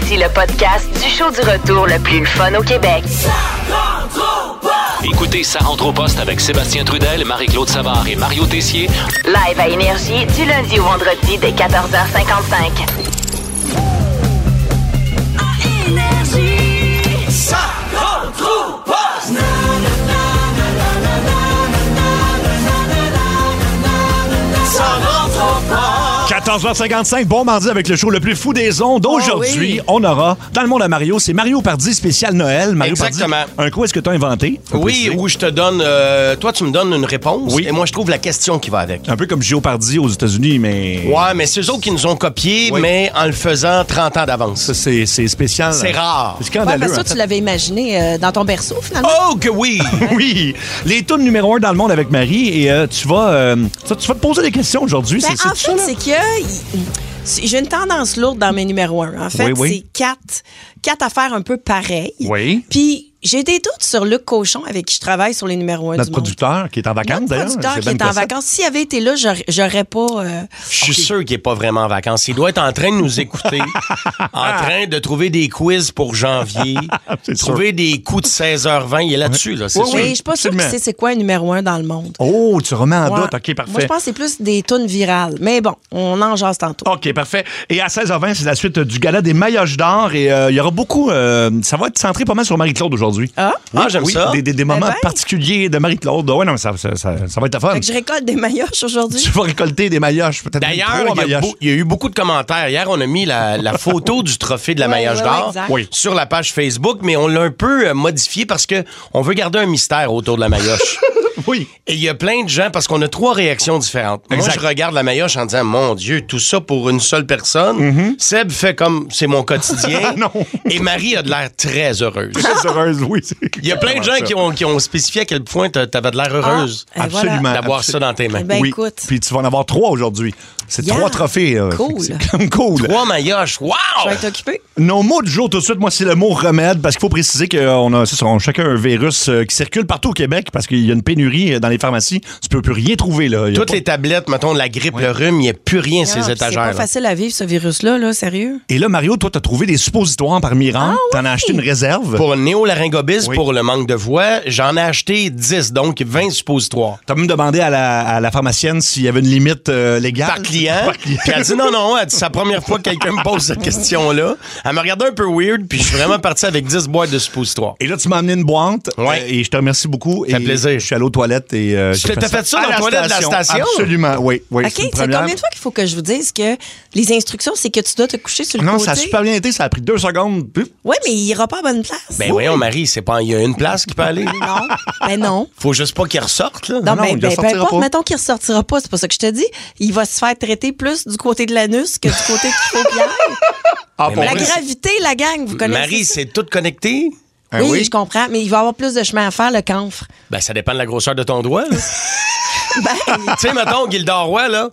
Voici le podcast du show du retour le plus fun au Québec. Écoutez Ça rentre au poste avec Sébastien Trudel, Marie-Claude Savard et Mario Tessier. Live à Énergie du lundi au vendredi dès 14h55. À Énergie. Ça rentre au poste. 14h55, bon mardi avec le show le plus fou des ondes. Aujourd'hui, on aura, dans le monde à Mario, c'est Mario Pardi spécial Noël. Mario Exactement. Pardi, un coup, est-ce que tu as inventé? Oui, où je te donne... toi, tu me donnes une réponse et moi, je trouve la question qui va avec. Un peu comme Gio Pardi aux États-Unis, mais... Ouais, mais c'est eux autres qui nous ont copié, mais en le faisant 30 ans d'avance. Ça, c'est spécial. C'est rare. C'est scandaleux. Parce que toi, tu l'avais imaginé dans ton berceau, finalement. Oh, que oui! Oui! Les tunes numéro 1 dans le monde avec Marie et tu vas te poser des questions aujourd'hui. Ben, en fait, c'est que j'ai une tendance lourde dans mes numéros 1. En fait, c'est quatre affaires un peu pareilles. Oui. Puis j'ai des doutes sur Luc Cochon, avec qui je travaille sur les numéros 1 Notre du monde. producteur qui est en vacances, d'ailleurs. Notre producteur qui est en vacances. S'il avait été là, j'aurais pas... Je suis sûr qu'il n'est pas vraiment en vacances. Il doit être en train de nous écouter, en train de trouver des quiz pour janvier, trouver des coups de 16h20. Il est là-dessus, là, c'est sûr. Mais je suis pas sûre qu'il sait c'est quoi un numéro 1 dans le monde. Oh, tu remets en doute. OK, parfait. Moi, je pense que c'est plus des tunes virales. Mais bon, on en jase tantôt. OK, parfait. Et à 16h20, c'est la suite du gala des mailloges d'or. Et il y aura beaucoup... ça va être centré pas mal sur Marie-Claude aujourd'hui. Ah? Oui, j'aime ça. Des moments particuliers de Marie-Claude. Oui, non, ça va être fun. Fait que je récolte des mailloches aujourd'hui. Tu vas récolter des mailloches, peut-être. D'ailleurs, il y a eu beaucoup de commentaires. Hier, on a mis la photo du trophée de la maillage d'or sur la page Facebook, mais on l'a un peu modifié parce que on veut garder un mystère autour de la maillotche. Oui. Et il y a plein de gens, parce qu'on a 3 réactions différentes. Exact. Moi, je regarde la maillotche en disant, mon Dieu, tout ça pour une seule personne. Mm-hmm. Seb fait comme, c'est mon quotidien. Non. Et Marie a de l'air très heureuse. Très heureuse, oui. Il y a plein de gens qui ont spécifié à quel point t'avais de l'air heureuse Absolument. d'avoir ça dans tes mains. Ben, oui. écoute. Puis tu vas en avoir 3 aujourd'hui. C'est 3 trophées. Cool. C'est comme cool. 3 maillotches. Wow! Je vais être occupé. Nos mots du jour, tout de suite, moi, c'est le mot remède, parce qu'il faut préciser qu'on a chacun un virus qui circule partout au Québec, parce qu'il y a une pénurie dans les pharmacies. Tu peux plus rien trouver, là. Toutes les tablettes, mettons, la grippe, le rhume, il n'y a plus rien ces étagères. C'est pas facile à vivre, ce virus-là, là, sérieux. Et là, Mario, toi, t'as trouvé des suppositoires par miracle. T'en as acheté une réserve. Pour le néolaryngobis, pour le manque de voix, j'en ai acheté 10, donc 20 suppositoires. T'as même demandé à la pharmacienne s'il y avait une limite légale. Par client. Puis elle dit non, elle dit, c'est la première fois que quelqu'un me pose cette question-là. Elle m'a regardé un peu weird, puis je suis vraiment parti avec 10 boîtes de suppositoires. Et là, tu m'as amené une boîte. Et je te remercie beaucoup. Ça fait plaisir. Je suis allé aux toilettes et... T'as fait ça dans la toilette de la station? Absolument, oui. OK, c'est combien de fois qu'il faut que je vous dise que les instructions, c'est que tu dois te coucher sur le côté? Non, ça a super bien été. Ça a pris 2 secondes. Oui, mais il ira pas à bonne place. Ben voyons, Marie, il y a une place qui peut aller. Non, ben non. Faut juste pas qu'il ressorte, là. Non, il peu ressortira importe, pas. mettons qu'il ressortira pas, c'est pas ça que je te dis. Il va se faire traiter plus du côté de l'anus que du côté qu'il faut qu'il aille. La gravité, la gang, vous connaissez Marie, ça? c'est tout connecté? Oui, je comprends, mais il va y avoir plus de chemin à faire, le camphre. Ben, ça dépend de la grosseur de ton doigt, là. Ben, Tu sais, mettons, Gildor Roy, là,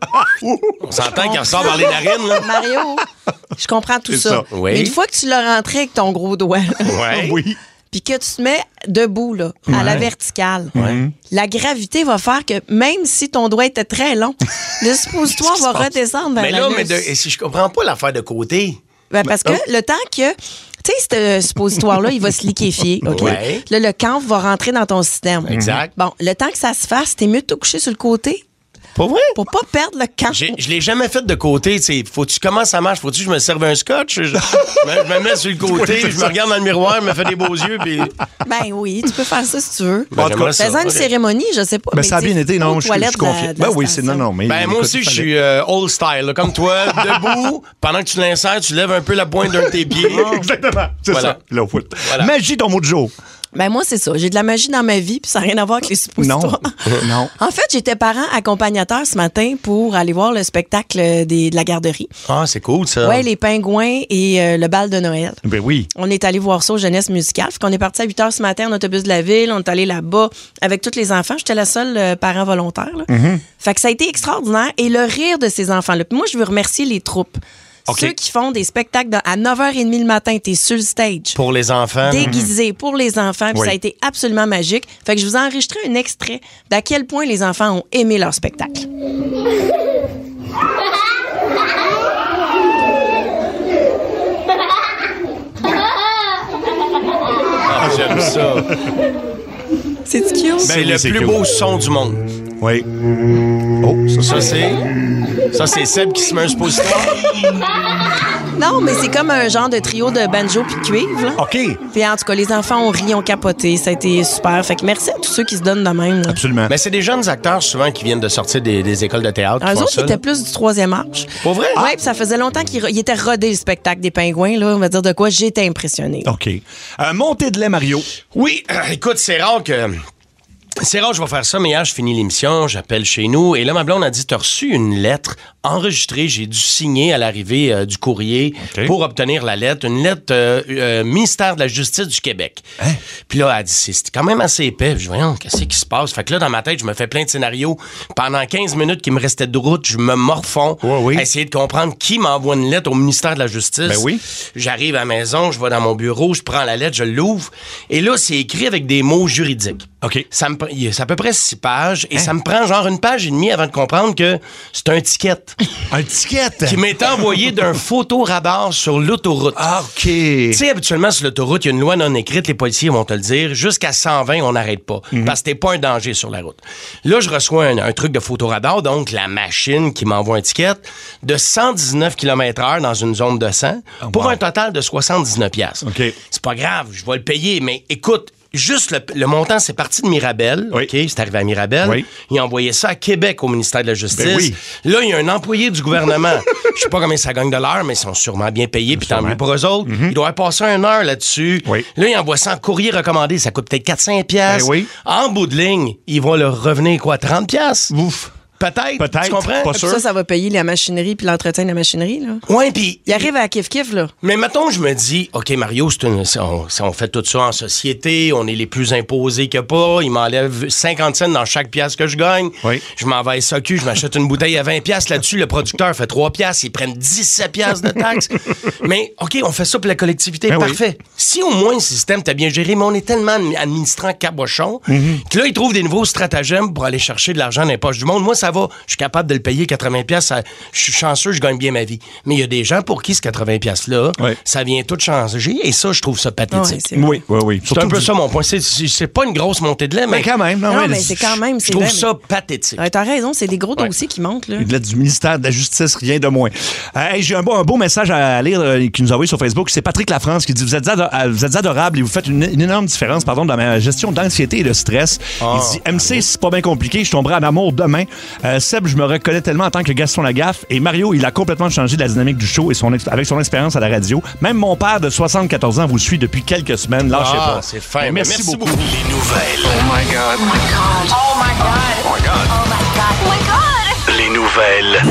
on s'entend qu'il ressort par les narines, là. Mario, je comprends tout C'est ça. ça. Oui. Mais une fois que tu l'as rentré avec ton gros doigt, Ouais. Oui. puis que tu te mets debout, là, à la verticale, la gravité va faire que même si ton doigt était très long, le suppositoire va redescendre vers Mais là, l'anus. et si je comprends pas l'affaire de côté. Ben, parce que le temps que... Tu sais, ce suppositoire-là, il va se liquéfier, OK? Ouais. Là, le camphre va rentrer dans ton système. Exact. Bon, le temps que ça se fasse, t'es mieux de te coucher sur le côté Pas vrai? pour pas perdre le camphre. Je l'ai jamais fait de côté. Faut-tu comment ça marche? Faut-tu que je me serve un scotch? Je me mets sur le côté, je me regarde dans le miroir, je me fais des beaux yeux. Puis... Ben oui, tu peux faire ça si tu veux. Ben, j'aimerais ça. Fais-en une cérémonie, je sais pas. Mais ça a bien été, non? Je suis toilette confiant. Ben oui, c'est non, mais. Ben, moi aussi, je suis old style, là, comme toi, debout. Pendant que tu l'insères, tu lèves un peu la pointe d'un de tes pieds. Exactement. C'est Voilà. ça. Là, foot. Voilà. Magie, ton mot de jour. Ben moi, c'est ça. J'ai de la magie dans ma vie, puis ça n'a rien à voir avec les suppositoires. Non. En fait, j'étais parent accompagnateur ce matin pour aller voir le spectacle de la garderie. Ah, c'est cool, ça. Ouais, les pingouins et le bal de Noël. Ben oui. On est allé voir ça au Jeunesse musicale. Fait qu'on est parti à 8 h ce matin en autobus de la ville. On est allé là-bas avec tous les enfants. J'étais la seule parent volontaire. Là. Fait que ça a été extraordinaire. Et le rire de ces enfants-là. Puis moi, je veux remercier les troupes. OK. Ceux qui font des spectacles à 9h30 le matin, t'es sur le stage. Pour les enfants. Déguisé pour les enfants. Puis Oui. ça a été absolument magique. Fait que je vous ai enregistré un extrait d'à quel point les enfants ont aimé leur spectacle. C'est cute? C'est le plus beau son du monde. Oui. Oh, Ça, c'est Seb qui se met un suppositoire. Non, mais c'est comme un genre de trio de banjo puis de cuivre. Là. OK. Puis en tout cas, les enfants ont ri, ont capoté. Ça a été super. Fait que merci à tous ceux qui se donnent de même. Là. Absolument. Mais c'est des jeunes acteurs souvent qui viennent de sortir des écoles de théâtre. Eux autres, ils étaient plus du 3e âge. Pour vrai? Oui, puis ça faisait longtemps qu'ils étaient rodés, le spectacle des pingouins. Là. On va dire de quoi j'étais impressionnée. OK. Montée de lait, Mario. Oui, écoute, c'est rare que je vais faire ça, mais hier, je finis l'émission, j'appelle chez nous, et là, ma blonde a dit, t'as reçu une lettre enregistrée, j'ai dû signer à l'arrivée du courrier pour obtenir la lettre, une lettre ministère de la Justice du Québec. Hein? Puis là, elle dit, c'est quand même assez épais. Je dis, voyons, qu'est-ce qui se passe? Fait que là, dans ma tête, je me fais plein de scénarios. Pendant 15 minutes qui me restaient de route, je me morfonds à essayer de comprendre qui m'envoie une lettre au ministère de la Justice. Ben oui. J'arrive à la maison, je vais dans mon bureau, je prends la lettre, je l'ouvre, et là, c'est écrit avec des mots juridiques. OK. C'est à peu près 6 pages et ça me prend genre 1 page et demie avant de comprendre que c'est un ticket. Un ticket? Qui m'est envoyé d'un photoradar sur l'autoroute. Ah, OK. Tu sais, habituellement, sur l'autoroute, il y a une loi non écrite, les policiers vont te le dire. Jusqu'à 120, on n'arrête pas. Parce que t'es pas un danger sur la route. Là, je reçois un truc de photoradar, donc la machine qui m'envoie un ticket de 119 km/h dans une zone de 100 pour un total de 79 $. OK. C'est pas grave, je vais le payer, mais écoute, juste le montant, c'est parti de Mirabel. Oui. OK, c'est arrivé à Mirabel. Oui. Il a envoyé ça à Québec au ministère de la Justice. Ben oui. Là, il y a un employé du gouvernement. Je sais pas combien ça gagne de l'heure, mais ils sont sûrement bien payés, puis tant mieux pour eux autres. Il doit passer 1 heure là-dessus. Oui. Là, il envoie ça en courrier recommandé. Ça coûte peut-être 400$. Ben oui. En bout de ligne, il va leur revenir quoi, 30$? Ouf. Peut-être. Tu comprends? Pas Puis sûr. ça va payer la machinerie puis l'entretien de la machinerie. Là. Ouais, puis Il arrive à kiff-kiff, là. mais mettons, je me dis, OK, Mario, on fait tout ça en société, on est les plus imposés qu'il n'y a pas, il m'enlève 50 cents dans chaque pièce que je gagne. Oui. Je m'en vais à SAQ, je m'achète une bouteille à 20$. Là-dessus, le producteur fait 3$, ils prennent 17$ de taxes. Mais, OK, on fait ça pour la collectivité, Ben parfait. Si au moins le système t'a bien géré, mais on est tellement administrant cabochon que là, ils trouvent des nouveaux stratagèmes pour aller chercher de l'argent dans les poches du monde. Moi, ça va, je suis capable de le payer 80$, je suis chanceux, je gagne bien ma vie. Mais il y a des gens pour qui ce 80$-là, ça vient tout changer et ça, je trouve ça pathétique. Ouais, Oui. C'est un peu ça mon point. C'est pas une grosse montée de lait, mais quand même. Non, mais c'est quand même. je trouve ça pathétique. T'as raison, c'est des gros dossiers qui montent. Là. Une lettre du ministère de la Justice, rien de moins. Hey, j'ai un beau message à lire qui nous a envoyé sur Facebook. C'est Patrick Lafrance qui dit vous êtes adorable et vous faites une énorme différence dans ma gestion d'anxiété et de stress. Il dit MC, c'est pas bien compliqué, je tomberai en amour demain. Seb, je me reconnais tellement en tant que Gaston Lagaffe. Et Mario, il a complètement changé la dynamique du show et avec son expérience à la radio. Même mon père de 74 ans vous suit depuis quelques semaines. Lâchez pas. C'est fin. Merci beaucoup. Les nouvelles. Oh my God. Oh my God. Oh my God. Oh my God. Oh my God. Oh my God. Les nouvelles.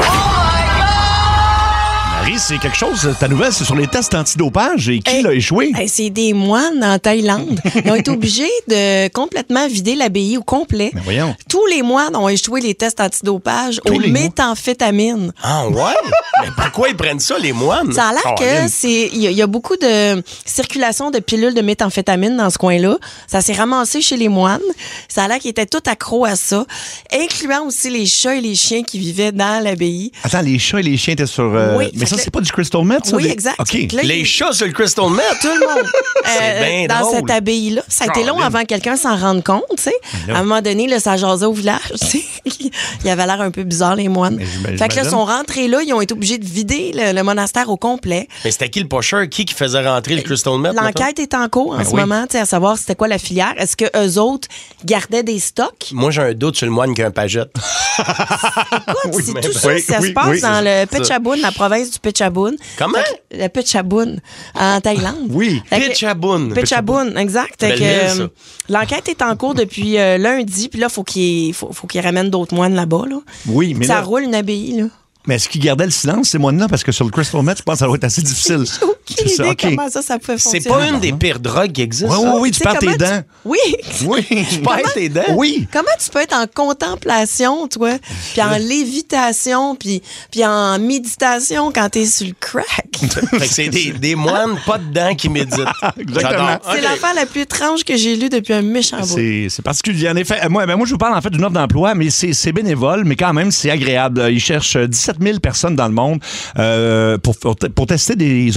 Marie, c'est quelque chose. Ta nouvelle, c'est sur les tests antidopage et qui l'a échoué? C'est des moines en Thaïlande. Ils ont été obligés de complètement vider l'abbaye au complet. Mais voyons. Tous les moines ont échoué les tests antidopage Tous aux les mois? méthamphétamines. Ah ouais? Mais pourquoi ils prennent ça, les moines? Ça a l'air que il y a beaucoup de circulation de pilules de méthamphétamine dans ce coin-là. Ça s'est ramassé chez les moines. Ça a l'air qu'ils étaient tout accros à ça, incluant aussi les chats et les chiens qui vivaient dans l'abbaye. Attends, les chats et les chiens étaient sur... Oui, mais ça, fait c'est pas du crystal meth, ça? Oui, exact. OK. Fait que là, Les chats sur le crystal meth? tout le monde. C'est bien dans drôle. cette abbaye-là. Ça a été long avant que quelqu'un s'en rende compte, tu sais. À un moment donné, là, ça jasait au village, tu sais. Il avait l'air un peu bizarre, les moines. Fait que là, ils sont rentrés là, ils ont été obligés de vider le monastère au complet. Mais c'était qui le pocheur? Qui faisait rentrer le crystal meth? L'enquête est en cours en ce moment, tu sais, à savoir c'était quoi la filière. Est-ce que eux autres gardaient des stocks? Moi, j'ai un doute sur le moine qui a un pagette. Écoute, c'est tout ça. Ça se passe dans le Phetchabun, la province du Phetchabun. Comment? Le Phetchabun, en Thaïlande. Oui. Fait que- Phetchabun. Phetchabun, exact. Belle Fait que, ville, ça. l'enquête est en cours depuis lundi, puis là, faut qu'il ramène d'autres moines là-bas. Là. Oui, mais ça là- roule une abbaye, là. Mais est-ce qu'ils gardaient le silence, ces moines-là? Parce que sur le crystal meth, je pense que ça doit être assez difficile. J'ai aucune C'est ça, idée OK. comment ça peut fonctionner. C'est pas une des pires drogues qui existent. Oui, tu sais perds tes comment dents. Oui. Oui. Tu perds tes dents? Oui. Comment tu peux être en contemplation, toi, puis en lévitation, puis en méditation quand t'es sur le crack? Fait que c'est des moines pas de dents qui méditent. J'adore. C'est OK. l'affaire la plus étrange que j'ai lue depuis un méchant bout. C'est particulier. En effet, moi, je vous parle en fait d'une offre d'emploi, mais c'est bénévole, mais quand même, c'est agréable. Ils cherchent 17 000 personnes dans le monde pour tester des objets sexuels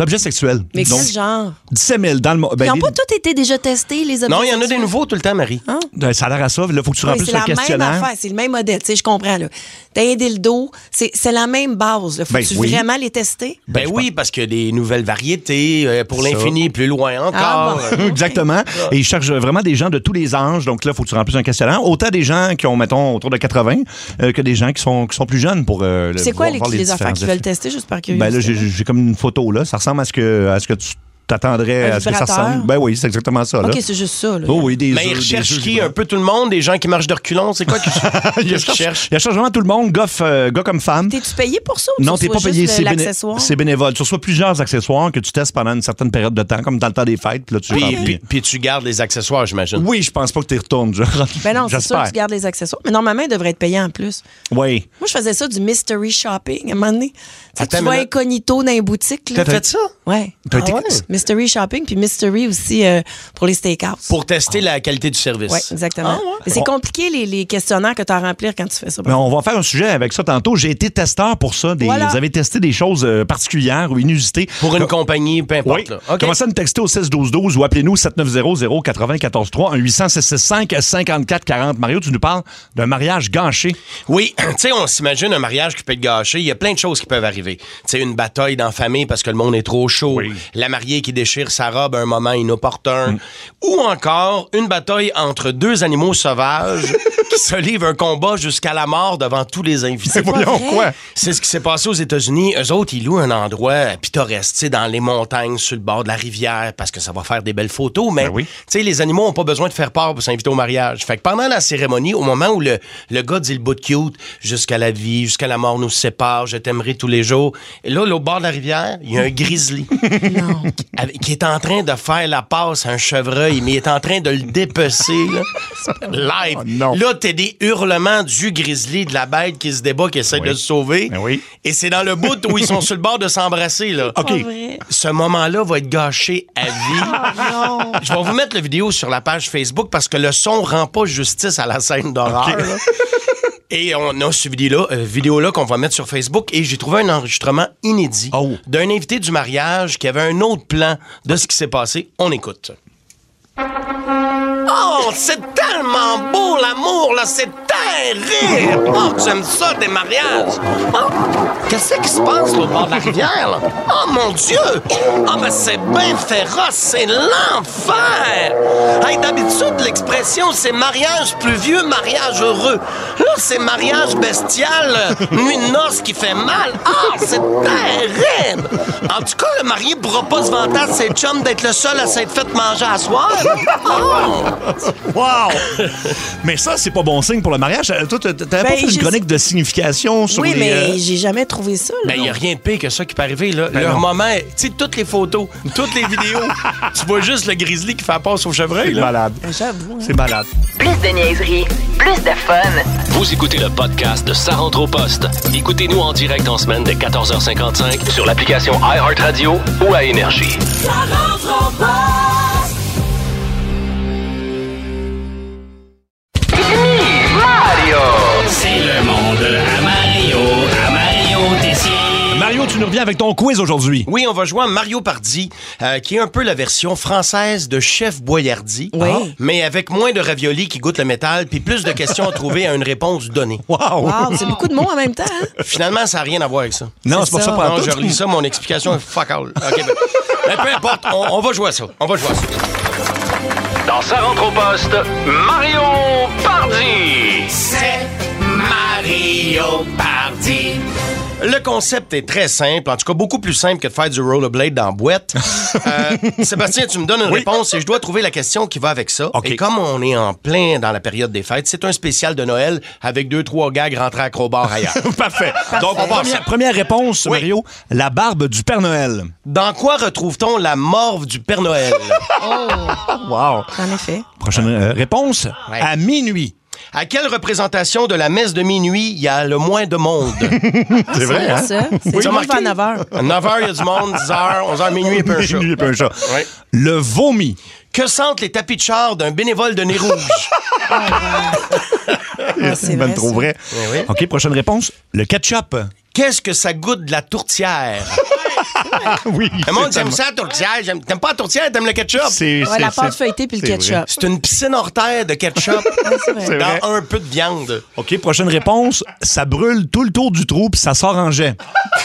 sexuels. Mais Donc, quel genre? 17 000 dans le monde. Ils n'ont pas tous été déjà testés, les objets Non, il y en a des sexuels? nouveaux tout le temps, Marie. Ça a l'air à ça. Là, il faut que tu Oui, remplisses c'est le la même questionnaire. affaire, c'est le même modèle, tu sais, je comprends. Là. T'as un dildo, c'est la même base. Là. Faut-tu oui. vraiment les tester? Ben oui, parce qu'il y a des nouvelles variétés pour Ça. l'infini, plus loin encore. Ah, bon. Exactement. Et ils cherchent vraiment des gens de tous les âges. Donc là, il faut que tu remplisses un questionnaire. Autant des gens qui ont, mettons, autour de 80 que des gens qui sont plus jeunes pour C'est quoi voir les affaires différents qu'ils veulent effets. tester, juste par curiosité? Ben là, j'ai comme une photo, là. Ça ressemble à ce que tu t'attendrais Un à ce que ça vibrateur? ressemble. Ben oui, c'est exactement ça, là. OK, c'est juste ça. Là. Oh oui, des Mais ils œufs, recherchent des œufs qui? vibrants. Un peu tout le monde? Des gens qui marchent de reculons? C'est quoi qu'ils Il cherchent? cherche vraiment tout le monde, gars comme femme. T'es-tu payé pour ça ou Non, tu t'es pas reçois payé, juste l'accessoire? c'est bénévole. Tu reçois plusieurs accessoires que tu testes pendant une certaine période de temps, comme dans le temps des fêtes. Puis là, tu remplis. Puis tu gardes les accessoires, j'imagine. Oui, je pense pas que tu y retournes. Ben non, c'est sûr J'espère. que tu gardes les accessoires. Mais normalement, ils devraient être payés en plus. Oui. Moi, je faisais ça du mystery shopping à un moment donné. Tu sais, Attends tu une vas minute. incognito dans les boutiques. Là. T'as fait ça? Ouais. T'as été- Mystery shopping, puis mystery aussi pour les steakhouse. Pour tester la qualité du service. Oui, exactement. Mais c'est compliqué, les questionnaires que tu as à remplir quand tu fais ça. Mais on va faire un sujet avec ça tantôt. J'ai été testeur pour ça. Voilà. Vous avez testé des choses particulières ou inusitées. Pour une compagnie, peu importe. Oui. Là. OK. Commencez à nous texter au 16-12-12 ou appelez-nous 7900-943 1-800-665-5440. Mario, tu nous parles d'un mariage gâché. Oui, tu sais, on s'imagine un mariage qui peut être gâché. Il y a plein de choses qui peuvent arriver. Tu sais, une bataille dans la famille parce que le monde est trop chaud. Oui. La mariée qui déchire sa robe à un moment inopportun. Ou encore, une bataille entre deux animaux sauvages qui se livrent un combat jusqu'à la mort devant tous les invités. Voyons vrai? quoi? C'est ce qui s'est passé aux États-Unis. Eux autres, ils louent un endroit pittoresque, tu sais, dans les montagnes, sur le bord de la rivière, parce que ça va faire des belles photos. Mais, Ben oui. tu sais, les animaux n'ont pas besoin de faire part pour s'inviter au mariage. Fait que pendant la cérémonie, au moment où le gars dit le bout de cute, jusqu'à la vie, jusqu'à la mort nous sépare, je t'aimerai tous les jours. Et là, au bord de la rivière, il y a un grizzly. Qui est en train de faire la passe à un chevreuil, mais il est en train de le dépecer, là, live. Oh non. Là, t'as des hurlements du grizzly, de la bête qui se débat, qui essaie de se sauver. Ben oui. Et c'est dans le bout où ils sont sur le bord de s'embrasser, là. OK. Pas vrai. Ce moment-là va être gâché à vie. Je vais vous mettre la vidéo sur la page Facebook parce que le son rend pas justice à la scène d'horreur. OK. là. Et on a ce vidéo-là qu'on va mettre sur Facebook et j'ai trouvé un enregistrement inédit Oh. d'un invité du mariage qui avait un autre plan de ce qui s'est passé. On écoute. Oh, c'est tellement beau l'amour, là, c'est terrible! Oh, j'aime ça, des mariages! Oh, qu'est-ce qui se passe, là, au bord de la rivière, là? Oh, mon Dieu! Ah, ben, c'est bien féroce, c'est l'enfer! Hey, d'habitude, l'expression, c'est mariage pluvieux, mariage heureux. Là, c'est mariage bestial, nuit de noces qui fait mal. Ah, c'est terrible! En tout cas, le marié pourra pas se vanter à ses chums d'être le seul à s'être fait manger à soir. Oh! Wow! Mais ça, c'est pas bon signe pour le mariage. Toi, t'avais pas fait une je chronique de signification sur Oui, les... mais j'ai jamais trouvé ça. Là. Ben, il n'y a rien de pire que ça qui peut arriver, là. Ben Leur non. moment, tu sais, toutes les photos, toutes les vidéos, tu vois juste le grizzly qui fait la passe au chevreuil, C'est là. malade. J'avoue. Hein. C'est malade. Plus de niaiserie, plus de fun. Vous écoutez le podcast de Ça rentre au poste. Écoutez-nous en direct en semaine dès 14h55 sur l'application iHeartRadio ou à Énergie. Ça rentre au poste. C'est le monde à Mario Tessier. Mario, tu nous reviens avec ton quiz aujourd'hui. Oui, on va jouer à Mario Pardy, qui est un peu la version française de Chef Boyardee, Oui. mais avec moins de raviolis qui goûtent le métal, puis plus de questions à trouver à une réponse donnée. Wow! Wow, c'est beaucoup de mots en même temps. Hein? Finalement, ça n'a rien à voir avec ça. Non, c'est pas ça. ça, pas Non, tout. je relis ça, mon explication est fuck all. OK, ben, peu importe, on va jouer à ça. On va jouer à ça. Dans Ça rentre au poste, Mario Pardy. C'est Mario Pardy. Le concept est très simple, en tout cas beaucoup plus simple que de faire du rollerblade dans la boîte. Sébastien, tu me donnes une réponse et je dois trouver la question qui va avec ça. OK. Et comme on est en plein dans la période des fêtes, c'est un spécial de Noël avec 2-3 gags rentrés à crowbar ailleurs. Parfait. Donc, on passe. première réponse, Oui. Mario. La barbe du Père Noël. Dans quoi retrouve-t-on la morve du Père Noël? Wow. En effet. Prochaine réponse. Ouais. À minuit. À quelle représentation de la messe de minuit il y a le moins de monde? C'est vrai, hein? Ça, c'est Oui, moi, je vais à remarqué? 9h. À 9h, il y a du monde, 10h, 11h, minuit et peu un chat. Minuit et peu un chat. Ouais. Le vomi. Que sentent les tapis de char d'un bénévole de nez rouge? Ah, c'est Ben vrai, trop ça. vrai. oui. OK, prochaine réponse. Le ketchup. Qu'est-ce que ça goûte de la tourtière? Oui. Le monde aime ça, la tourtière. T'aimes pas la tourtière, t'aimes le ketchup? La pâte feuilletée puis le ketchup. C'est une piscine hors terre de ketchup C'est vrai. dans un peu de viande. OK, prochaine réponse. Ça brûle tout le tour du trou puis ça sort en jet.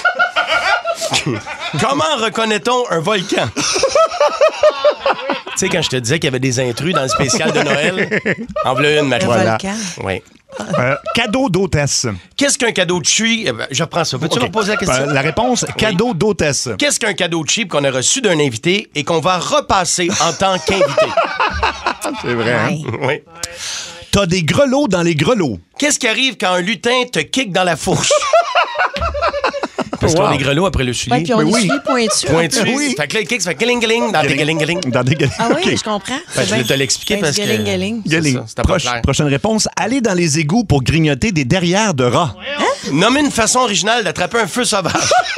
Comment reconnaît-on un volcan? Tu sais, quand je te disais qu'il y avait des intrus dans le spécial de Noël, en voilà une, Marie. Le volcan. Oui. Cadeau d'hôtesse. Qu'est-ce qu'un cadeau cheap? Je reprends ça. Peux-tu me poser la question? La réponse, cadeau d'hôtesse. Qu'est-ce qu'un cadeau cheap qu'on a reçu d'un invité et qu'on va repasser en tant qu'invité? C'est vrai, hein? Oui. T'as des grelots dans les grelots. Qu'est-ce qui arrive quand un lutin te kick dans la fourche? Parce qu'on a des grelots après le soulier. Ouais, puis on est souliers pointus. Pointu. Oui. Fait que là, le kick, ça fait gling-gling dans tes gling-gling. Dans des grelots. Ah oui, OK. je comprends. Fait que je vais te l'expliquer parce que... Galing. Galing. C'est ça, c'était pas clair. Prochaine réponse. Aller dans les égouts pour grignoter des derrières de rats. Nommer une façon originale d'attraper un feu sauvage.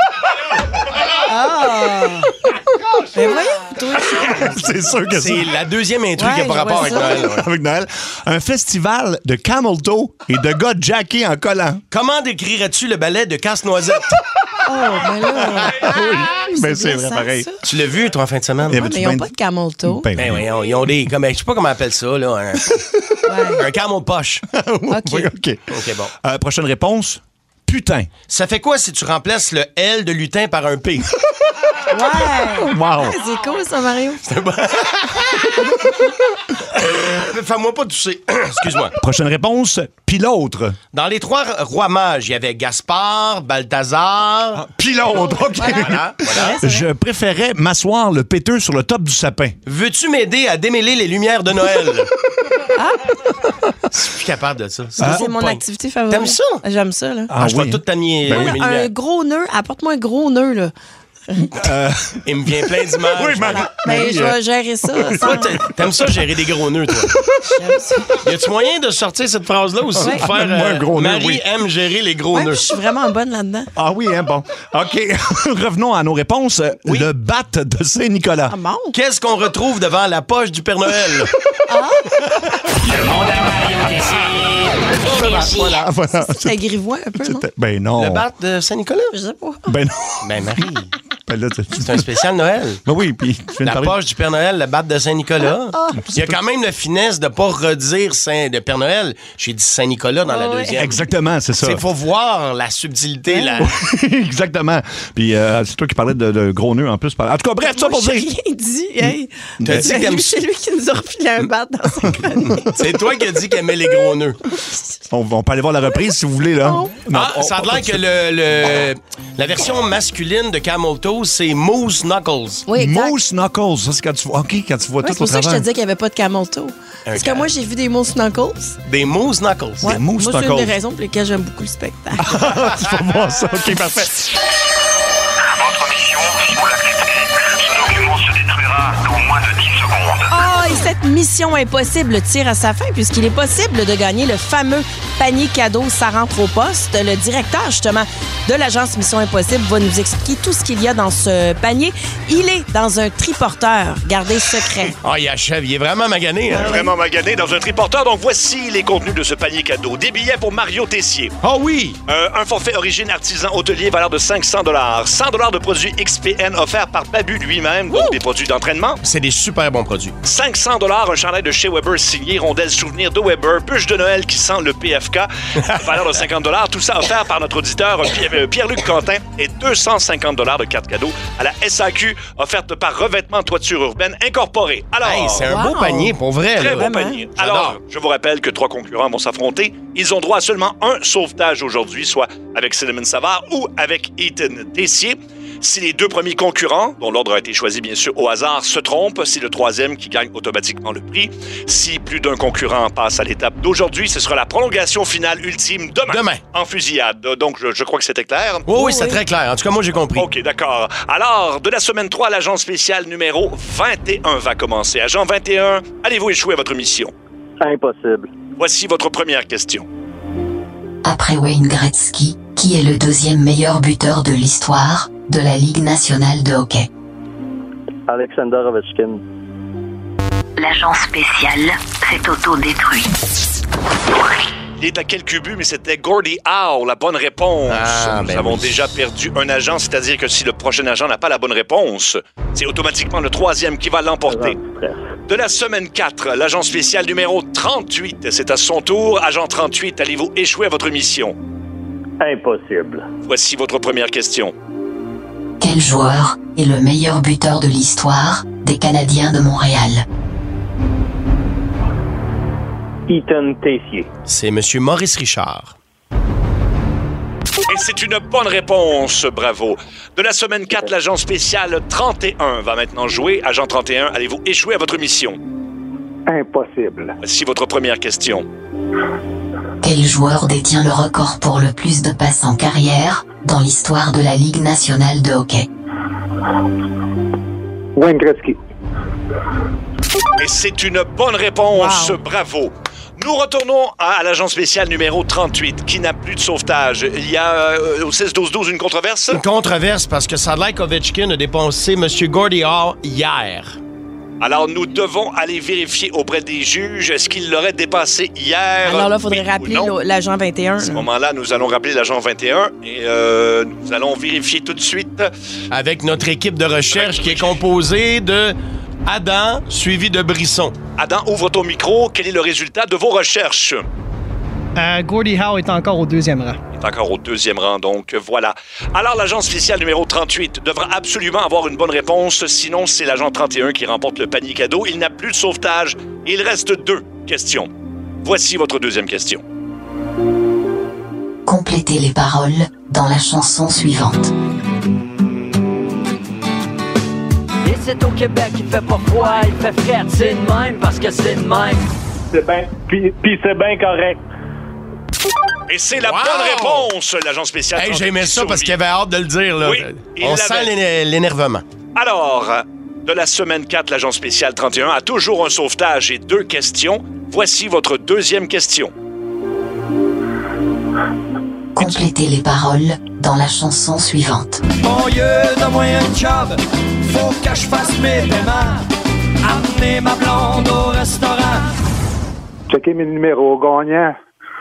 Mais voyons, toi. C'est sûr que C'est la deuxième intrus Ouais, qui n'a pas je rapport vois avec ça. Noël. ouais. Avec Noël. Un festival de camel toe et de gars jackés en collant. Comment décrirais-tu le ballet de Casse-Noisette? Oh, mais là. Ben, c'est vrai, blessant, pareil. ça. Tu l'as vu, toi, en fin de semaine? Il y Ouais, avait- mais ils n'ont pas de camel toe. Ben, Ben oui. oui, ils ont des... Comme, je sais pas comment on appelle ça, là. Ouais. Un camel poche. Oui, OK. OK, bon. Prochaine réponse. Putain. Ça fait quoi si tu remplaces le L de lutin par un P? Ouais. Wow. C'est cool, ça, Mario. Fais-moi pas tousser. Excuse-moi. Prochaine réponse. Puis l'autre. Dans les trois rois mages, il y avait Gaspard, Balthazar... Puis l'autre. OK. Voilà, voilà. Je préférais m'asseoir le péteux sur le top du sapin. Veux-tu m'aider à démêler les lumières de Noël? Je suis plus capable de ça. C'est mon activité favorite. T'aimes ça? J'aime ça, là. Ah, je oui, vois tout t'amener Ben oui. mes lumières. Un gros nœud. Apporte-moi un gros nœud, là. Il me vient plein d'images. Oui, Marie. Mais je vais gérer ça. Toi, t'aimes ça gérer des gros nœuds, toi? J'aime ça. Y a-tu moyen de sortir cette phrase-là aussi? Ouais. De faire, Donne-moi un gros nœud, Marie oui. aime gérer les gros Ouais, nœuds. puis je suis vraiment bonne là-dedans. Ah oui, hein, bon. OK. Revenons à nos réponses. Oui. Le bat de Saint-Nicolas. Ah bon? Qu'est-ce qu'on retrouve devant la poche du Père Noël? Le monde à Mario Tessier. Voilà. Ça grivoie un peu, non? Ben non. Le bat de Saint-Nicolas? Je sais pas. Ben non. Ben, Marie, Ben là, c'est un spécial Noël. Ben oui, puis tu viens de La parler- poche du Père Noël, le bat de Saint-Nicolas. Il y a quand même la finesse de pas redire de Père Noël. J'ai dit Saint-Nicolas dans la ouais. deuxième. Exactement, c'est ça. Il faut voir la subtilité. La... Exactement. Puis c'est toi qui parlais de gros nœuds en plus. En tout cas, bref, ça pour Moi, j'ai dire. rien dit. Hey. T'as dit que t'aimes- C'est lui qui nous a refilé un bat dans sa chronique. C'est toi qui as dit qu'elle aimait les gros nœuds. On peut aller voir la reprise si vous voulez, là. Non. Non, Ah, ça a l'air que la version masculine de Camel Toe, c'est Moose Knuckles. Oui, exact. Moose Knuckles, ça c'est quand tu vois, OK, quand tu vois Ouais, tout c'est pour au ça que je te travers. disais qu'il n'y avait pas de camel toe. Parce que moi, j'ai vu des Moose Knuckles. Des Moose Knuckles. Ouais. Moose Moi, c'est une Knuckles. des raisons pour lesquelles j'aime beaucoup le spectacle. Tu vas voir ça, OK, parfait. Votre mission, si vous l'acceptez, ce document se détruira dans moins de 10 secondes. Ah, et cette mission impossible tire à sa fin puisqu'il est possible de gagner le fameux panier cadeau Ça rentre au poste. Le directeur, justement, de l'agence Mission Impossible va nous expliquer tout ce qu'il y a dans ce panier. Il est dans un triporteur. Gardez secret. Ah, il achève. Il est vraiment magané. Hein? Vraiment magané dans un triporteur. Donc voici les contenus de ce panier cadeau. Des billets pour Mario Tessier. Ah oui! Un forfait origine artisan hôtelier valeur de 500 $. 100 $ de produits XPN offerts par Babu lui-même, donc des produits d'entraînement. C'est des super bons produits. 500 $, un chandail de chez Weber signé, rondelle souvenir de Weber, bûche de Noël qui sent le PFK, valeur de 50 $. Tout ça offert par notre auditeur Pierre-Luc Quentin et 250 $ de carte cadeau à la SAQ, offerte par Revêtement Toiture Urbaine Incorporée. Alors, Hey, c'est un beau Wow. panier, pour vrai. très là. beau Vraiment. panier. J'adore. Alors, je vous rappelle que 3 concurrents vont s'affronter. Ils ont droit à seulement un sauvetage aujourd'hui, soit avec Cinnamon Savard ou avec Ethan Tessier. Si les 2 premiers concurrents, dont l'ordre a été choisi bien sûr au hasard, se trompent, c'est le 3e qui gagne automatiquement le prix. Si plus d'un concurrent passe à l'étape d'aujourd'hui, ce sera la prolongation finale ultime demain. En fusillade. Donc, je crois que c'était clair. Oui, c'est très clair. En tout cas, moi, j'ai compris. OK, d'accord. Alors, de la semaine 3, l'agence spéciale numéro 21 va commencer. Agent 21, allez-vous échouer à votre mission? Impossible. Voici votre première question. Après Wayne Gretzky, qui est le 2e meilleur buteur de l'histoire de la Ligue nationale de hockey? Alexander Ovechkin. L'agent spécial s'est autodétruit. Il est à quelques buts, mais c'était Gordie Howe, la bonne réponse. Nous avons déjà perdu un agent, c'est-à-dire que si le prochain agent n'a pas la bonne réponse, c'est automatiquement le troisième qui va l'emporter. De la semaine 4, l'agent spécial numéro 38, c'est à son tour. Agent 38, allez-vous échouer à votre mission? Impossible. Voici votre première question. Quel joueur est le meilleur buteur de l'histoire des Canadiens de Montréal? Ethan Tessier. C'est M. Maurice Richard. Et c'est une bonne réponse, bravo. De la semaine 4, l'agent spécial 31 va maintenant jouer. Agent 31, allez-vous échouer à votre mission? Impossible. Voici votre première question. Quel joueur détient le record pour le plus de passes en carrière dans l'histoire de la Ligue nationale de hockey? Wayne Gretzky. Et c'est une bonne réponse, bravo. Nous retournons à l'agent spécial numéro 38, qui n'a plus de sauvetage. Il y a au 6-12-12 une controverse? Une controverse parce que ça a l'air qu'Ovechkin a dépensé M. Gordie Howe hier. Alors, nous devons aller vérifier auprès des juges. Est-ce qu'il l'aurait dépassé hier? Alors là, il faudrait rappeler l'agent 21. À ce moment-là, nous allons rappeler l'agent 21 et nous allons vérifier tout de suite. Avec notre équipe de recherche qui est composée de Adam, suivi de Brisson. Adam, ouvre ton micro. Quel est le résultat de vos recherches? Gordie Howe est encore au 2e rang. Il est encore au 2e rang, donc voilà. Alors, l'agent spécial numéro 38 devra absolument avoir une bonne réponse, sinon c'est l'agent 31 qui remporte le panier cadeau. Il n'a plus de sauvetage. Il reste 2 questions. Voici votre deuxième question. Complétez les paroles dans la chanson suivante. Et c'est au Québec, il fait pas froid, il fait frais, c'est de même parce que c'est de même. C'est bien, puis c'est bien correct. Et c'est la bonne réponse, l'agent spécial. Hey, j'aimais ça parce qu'il avait hâte de le dire. Là. Oui, on sent l'énervement. Alors, de la semaine 4, l'agent spécial 31 a toujours un sauvetage et 2 questions. Voici votre deuxième question. Complétez les paroles dans la chanson suivante. Mon Dieu, donne-moi un job, faut que je fasse mes paiements. Amener ma blonde au restaurant. Checker mes numéros gagnants.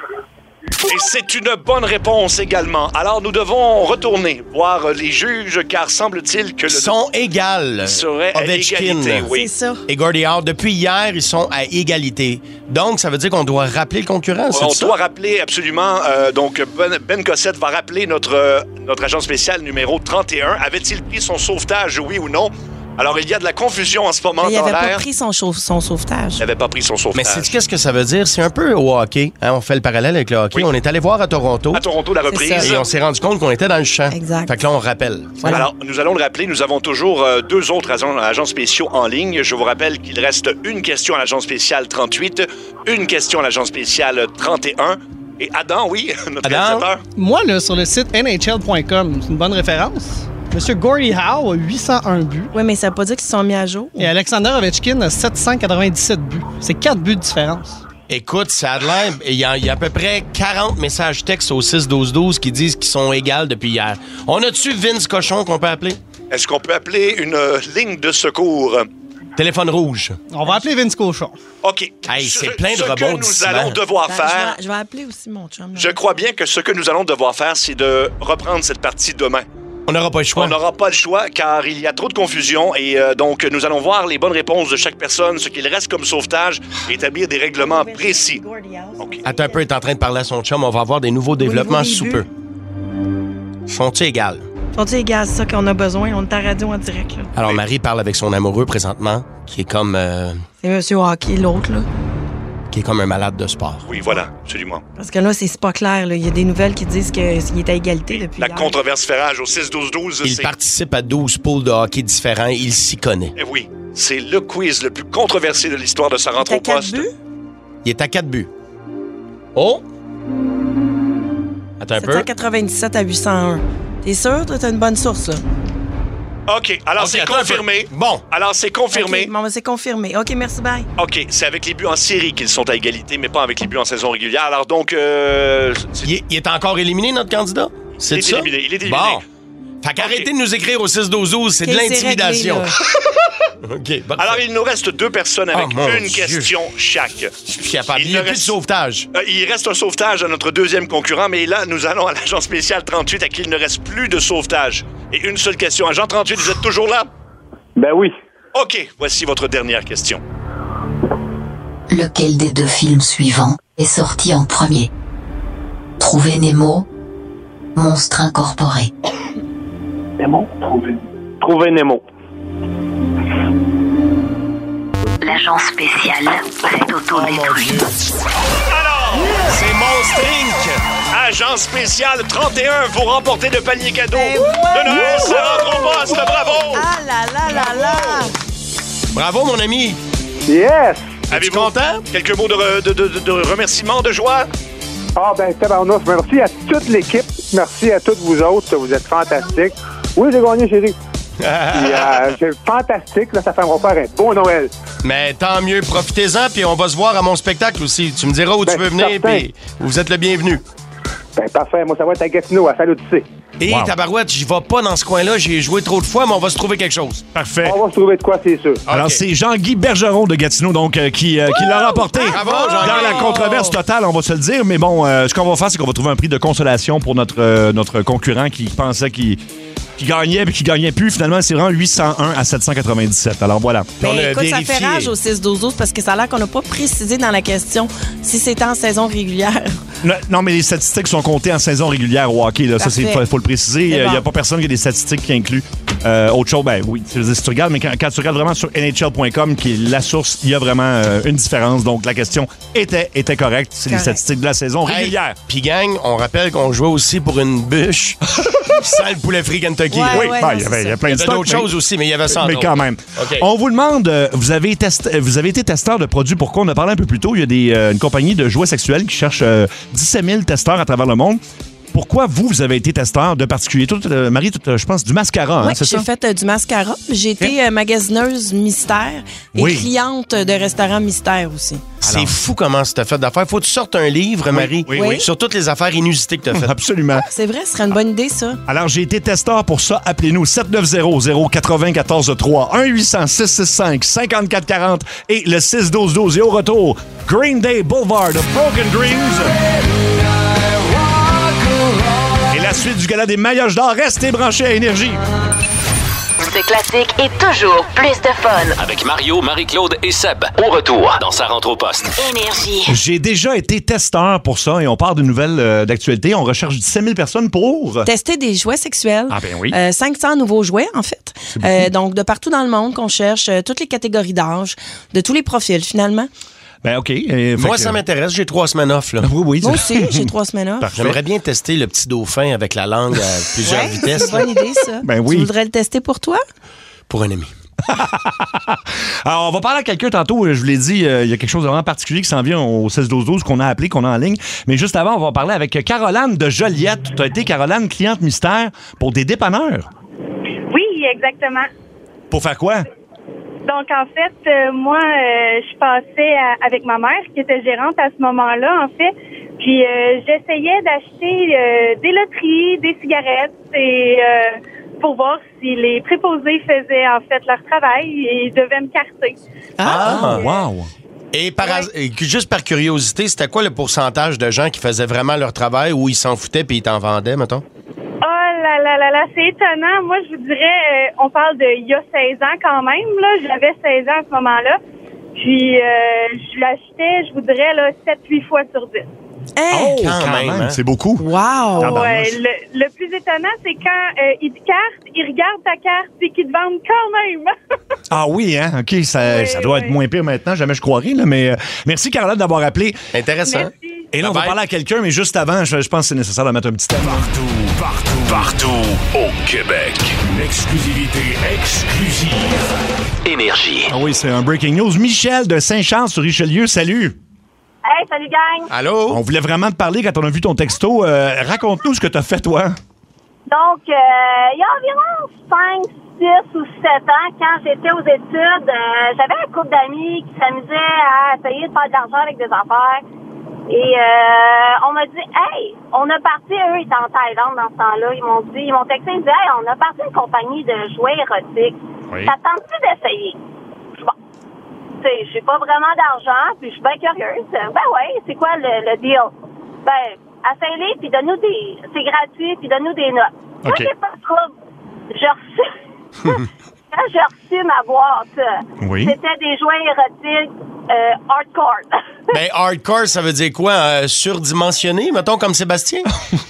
Et c'est une bonne réponse également. Alors, nous devons retourner voir les juges, car semble-t-il que le... sont égales. Serait à égalité, oui. C'est ça. Et Gordie Howe, depuis hier, ils sont à égalité. Donc, ça veut dire qu'on doit rappeler le concurrent, c'est ça? On doit rappeler absolument. Donc, Ben Cossette va rappeler notre agent spécial numéro 31. Avait-il pris son sauvetage, oui ou non? Alors, il y a de la confusion en ce moment dans l'air. Il n'avait pas pris son sauvetage. Il n'avait pas pris son sauvetage. Mais sais-tu qu'est-ce que ça veut dire? C'est un peu au hockey. Hein? On fait le parallèle avec le hockey. Oui. On est allé voir à Toronto. À Toronto, la reprise. Et on s'est rendu compte qu'on était dans le champ. Exact. Fait que là, on rappelle. Voilà. Alors, nous allons le rappeler. Nous avons toujours 2 autres agents spéciaux en ligne. Je vous rappelle qu'il reste une question à l'agent spécial 38, une question à l'agent spécial 31. Et Adam, oui, notre réalisateur. Moi, là, sur le site NHL.com, c'est une bonne référence. Monsieur Gordie Howe a 801 buts. Oui, mais ça ne veut pas dire qu'ils se sont mis à jour. Et Alexander Ovechkin a 797 buts. C'est 4 buts de différence. Écoute, ça a l'air... Il y a à peu près 40 messages textes au 6-12-12 qui disent qu'ils sont égales depuis hier. On a-tu Vince Cochon qu'on peut appeler? Est-ce qu'on peut appeler une ligne de secours? Téléphone rouge. On va appeler Vince Cochon. OK. Hey, c'est plein de rebondissements. Ce que nous allons devoir faire... Je vais appeler aussi mon chum. Je crois bien que ce que nous allons devoir faire, c'est de reprendre cette partie demain. On n'aura pas le choix. On n'aura pas le choix car il y a trop de confusion et donc nous allons voir les bonnes réponses de chaque personne, ce qu'il reste comme sauvetage et établir des règlements précis. Okay. Attends un peu, il est en train de parler à son chum. On va avoir des nouveaux développements sous peu. Sont-ils égales? Sont-ils égales, c'est ça qu'on a besoin? On est à radio en direct. Là. Alors, Marie parle avec son amoureux présentement, qui est comme... C'est Monsieur Hockey, l'autre, là. Qui est comme un malade de sport. Oui, voilà, absolument. Parce que là, c'est pas clair. Là. Il y a des nouvelles qui disent qu'il est à égalité depuis La hier. controverse fait rage au 6-12-12. Il participe à 12 poules de hockey différents. Il s'y connaît. Eh oui, c'est le quiz le plus controversé de l'histoire de sa rentrée au poste. Il est à 4 buts. Oh! Attends un peu. 797 à 801. T'es sûr? T'as une bonne source, là? OK, alors okay, c'est confirmé. Bon. Alors c'est confirmé. Okay, bon, c'est confirmé. OK, merci, bye. OK, c'est avec les buts en série qu'ils sont à égalité, mais pas avec les buts en saison régulière. Alors donc... il est encore éliminé, notre candidat? C'est ça? Il est éliminé. Bon. Fait qu'arrêtez de nous écrire au 6-12-12, c'est de l'intimidation. OK. Bon, Alors, il nous reste 2 personnes avec mon une Dieu. question chaque. je suis capable. Il n'y a plus de sauvetage. Il reste un sauvetage à notre deuxième concurrent, mais là, nous allons à l'agent spécial 38 à qui il ne reste plus de sauvetage. Et une seule question. Agent 38, vous êtes toujours là? Ben oui. OK, voici votre dernière question. Lequel des 2 films suivants est sorti en premier? Trouver Nemo, Monstre incorporé. Nemo? Trouver Nemo. L'agent spécial s'est autodétruit. Alors, C'est Monstre Inc. agent spécial 31, vous remportez le panier cadeau de Noël. Ça rentre au poste, bravo! Ah là là là là! Bravo, mon ami. Yes! Avez-vous content? quelques mots de remerciement, de joie? Ah ben tabarnouche, merci à toute l'équipe. Merci à toutes vous autres. Vous êtes fantastiques. Oui, j'ai gagné, chérie. Puis, c'est fantastique. Là, ça fait me faire un beau Noël. Mais tant mieux, profitez-en, puis on va se voir à mon spectacle aussi. Tu me diras où tu veux venir, certain. puis vous êtes le bienvenu. Ben parfait. Moi, ça va être à Gatineau, à Saint-Lotissé. Et tabarouette, j'y vais pas dans ce coin-là. J'ai joué trop de fois, mais on va se trouver quelque chose. Parfait. On va se trouver de quoi, c'est sûr. Alors, OK. c'est Jean-Guy Bergeron de Gatineau, donc, qui l'a remporté. Bravo, Dans Jean-Guy. la controverse totale, on va se le dire. Mais bon, ce qu'on va faire, c'est qu'on va trouver un prix de consolation pour notre concurrent qui pensait qu'il gagnait, puis qui gagnait plus. Finalement, c'est vraiment 801 à 797. Alors, voilà. on Ben, a écoute, ça fait vérifié. rage au 6-12-12 parce que ça a l'air qu'on n'a pas précisé dans la question si c'était en saison régulière. Non, mais les statistiques sont comptées en saison régulière au hockey. Là. Ça, il Parfait. faut le préciser. Il C'est n'y a bon. pas personne qui a des statistiques qui incluent autre chose. Ben oui, si tu regardes, mais quand tu regardes vraiment sur NHL.com, qui est la source, il y a vraiment une différence. Donc, la question était correcte. C'est les Correct. statistiques de la saison régulière. Puis gang, on rappelle qu'on jouait aussi pour une bûche. Sale poulet frit Kentucky. Ouais, Oui, ouais, ben, non, il y c'est avait ça. plein Il y de avait stocks, d'autres choses aussi, mais il y avait ça. mais quand même. OK. On vous demande, vous avez été testeur de produits. Pourquoi? On a parlé un peu plus tôt. Il y a une compagnie de jouets sexuels qui cherche 17 000 testeurs à travers le monde. Pourquoi vous avez été testeur de particulier? Toi, Marie, je pense, du mascara, Oui, c'est ça? j'ai fait du mascara. J'ai été magasineuse mystère et Oui. cliente de restaurants mystère aussi. C'est fou comment tu as fait d'affaires. Faut que tu sortes un livre, Marie, oui. sur toutes les affaires inusitées que tu as faites. Absolument. C'est vrai, ce serait une bonne idée, ça. Alors, j'ai été testeur pour ça. Appelez-nous 790-094-3 1-800-665-5440 et le 612-12. Et au retour, Green Day Boulevard of Broken Dreams. Et la suite du gala des maillots d'or. Restez branchés à Énergie. Ce classique est toujours plus de fun. Avec Mario, Marie-Claude et Seb. Au retour dans Sa rentre au poste. Énergie. J'ai déjà été testeur pour ça et on part de nouvelles d'actualité. On recherche 17 000 personnes pour... Tester des jouets sexuels. Ah ben oui. 500 nouveaux jouets, en fait. Donc, de partout dans le monde qu'on cherche, toutes les catégories d'âge, de tous les profils, finalement. Ben OK. Moi, ça m'intéresse. J'ai 3 semaines off. Là. Oui. Moi aussi, j'ai 3 semaines off. Parfait. J'aimerais bien tester le petit dauphin avec la langue à plusieurs Ouais, vitesses c'est une bonne idée, ça. Ben oui. Tu voudrais le tester pour toi? pour un ami. Alors, on va parler à quelqu'un tantôt. Je vous l'ai dit, il y a quelque chose de vraiment particulier qui s'en vient au 16-12-12 qu'on a appelé, qu'on a en ligne. Mais juste avant, on va parler avec Caroline de Joliette. Tu as été, Caroline, cliente mystère pour des dépanneurs. Oui, exactement. Pour faire quoi? Donc, en fait, moi, je passais avec ma mère, qui était gérante à ce moment-là, en fait. Puis, j'essayais d'acheter des loteries, des cigarettes, et pour voir si les préposés faisaient, en fait, leur travail et ils devaient me carter. Wow! Et juste par curiosité, c'était quoi le pourcentage de gens qui faisaient vraiment leur travail ou ils s'en foutaient puis ils t'en vendaient, mettons? Oh là, c'est étonnant. Moi, je vous dirais, on parle de il y a 16 ans quand même, là. J'avais 16 ans à ce moment-là. Puis, je l'achetais, je vous dirais, là, 7-8 fois sur 10. Hey! Oh, quand même, hein? C'est beaucoup. Wow! Ouais, le plus étonnant, c'est quand ils te cartent, ils regardent ta carte et qu'ils te vendent quand même. Ah oui, hein? OK, ça doit être moins pire maintenant, jamais je croirais, là, mais merci, Caroline, d'avoir appelé. Intéressant. Merci. Et là, on va parler à quelqu'un, mais juste avant, je pense que c'est nécessaire de mettre un petit thème. Partout au Québec. L'exclusivité exclusive. Énergie. Ah oui, c'est un breaking news. Michel de Saint-Charles sur Richelieu, salut! Hey, salut gang! Allô? On voulait vraiment te parler quand on a vu ton texto. Raconte-nous ce que t'as fait, toi. Donc, il y a environ 5, 6 ou 7 ans, quand j'étais aux études, j'avais un couple d'amis qui s'amusaient à essayer de faire de l'argent avec des affaires. Et on m'a dit, hey, on a parti, eux, ils étaient en Thaïlande dans ce temps-là, ils m'ont texté, ils me disaient, hey, on a parti une compagnie de jouets érotiques. Oui. Ça tente-tu d'essayer? Bon. Tu sais, j'ai pas vraiment d'argent, puis je suis bien curieuse. Ben ouais, c'est quoi le deal? Ben, essaye-les, puis donne-nous des... C'est gratuit, puis donne-nous des notes. Moi, j'ai pas de trouble. J'ai reçu... Quand j'ai reçu ma boîte, c'était des jouets érotiques hardcore. Ben, hardcore, ça veut dire quoi? Surdimensionné, mettons, comme Sébastien?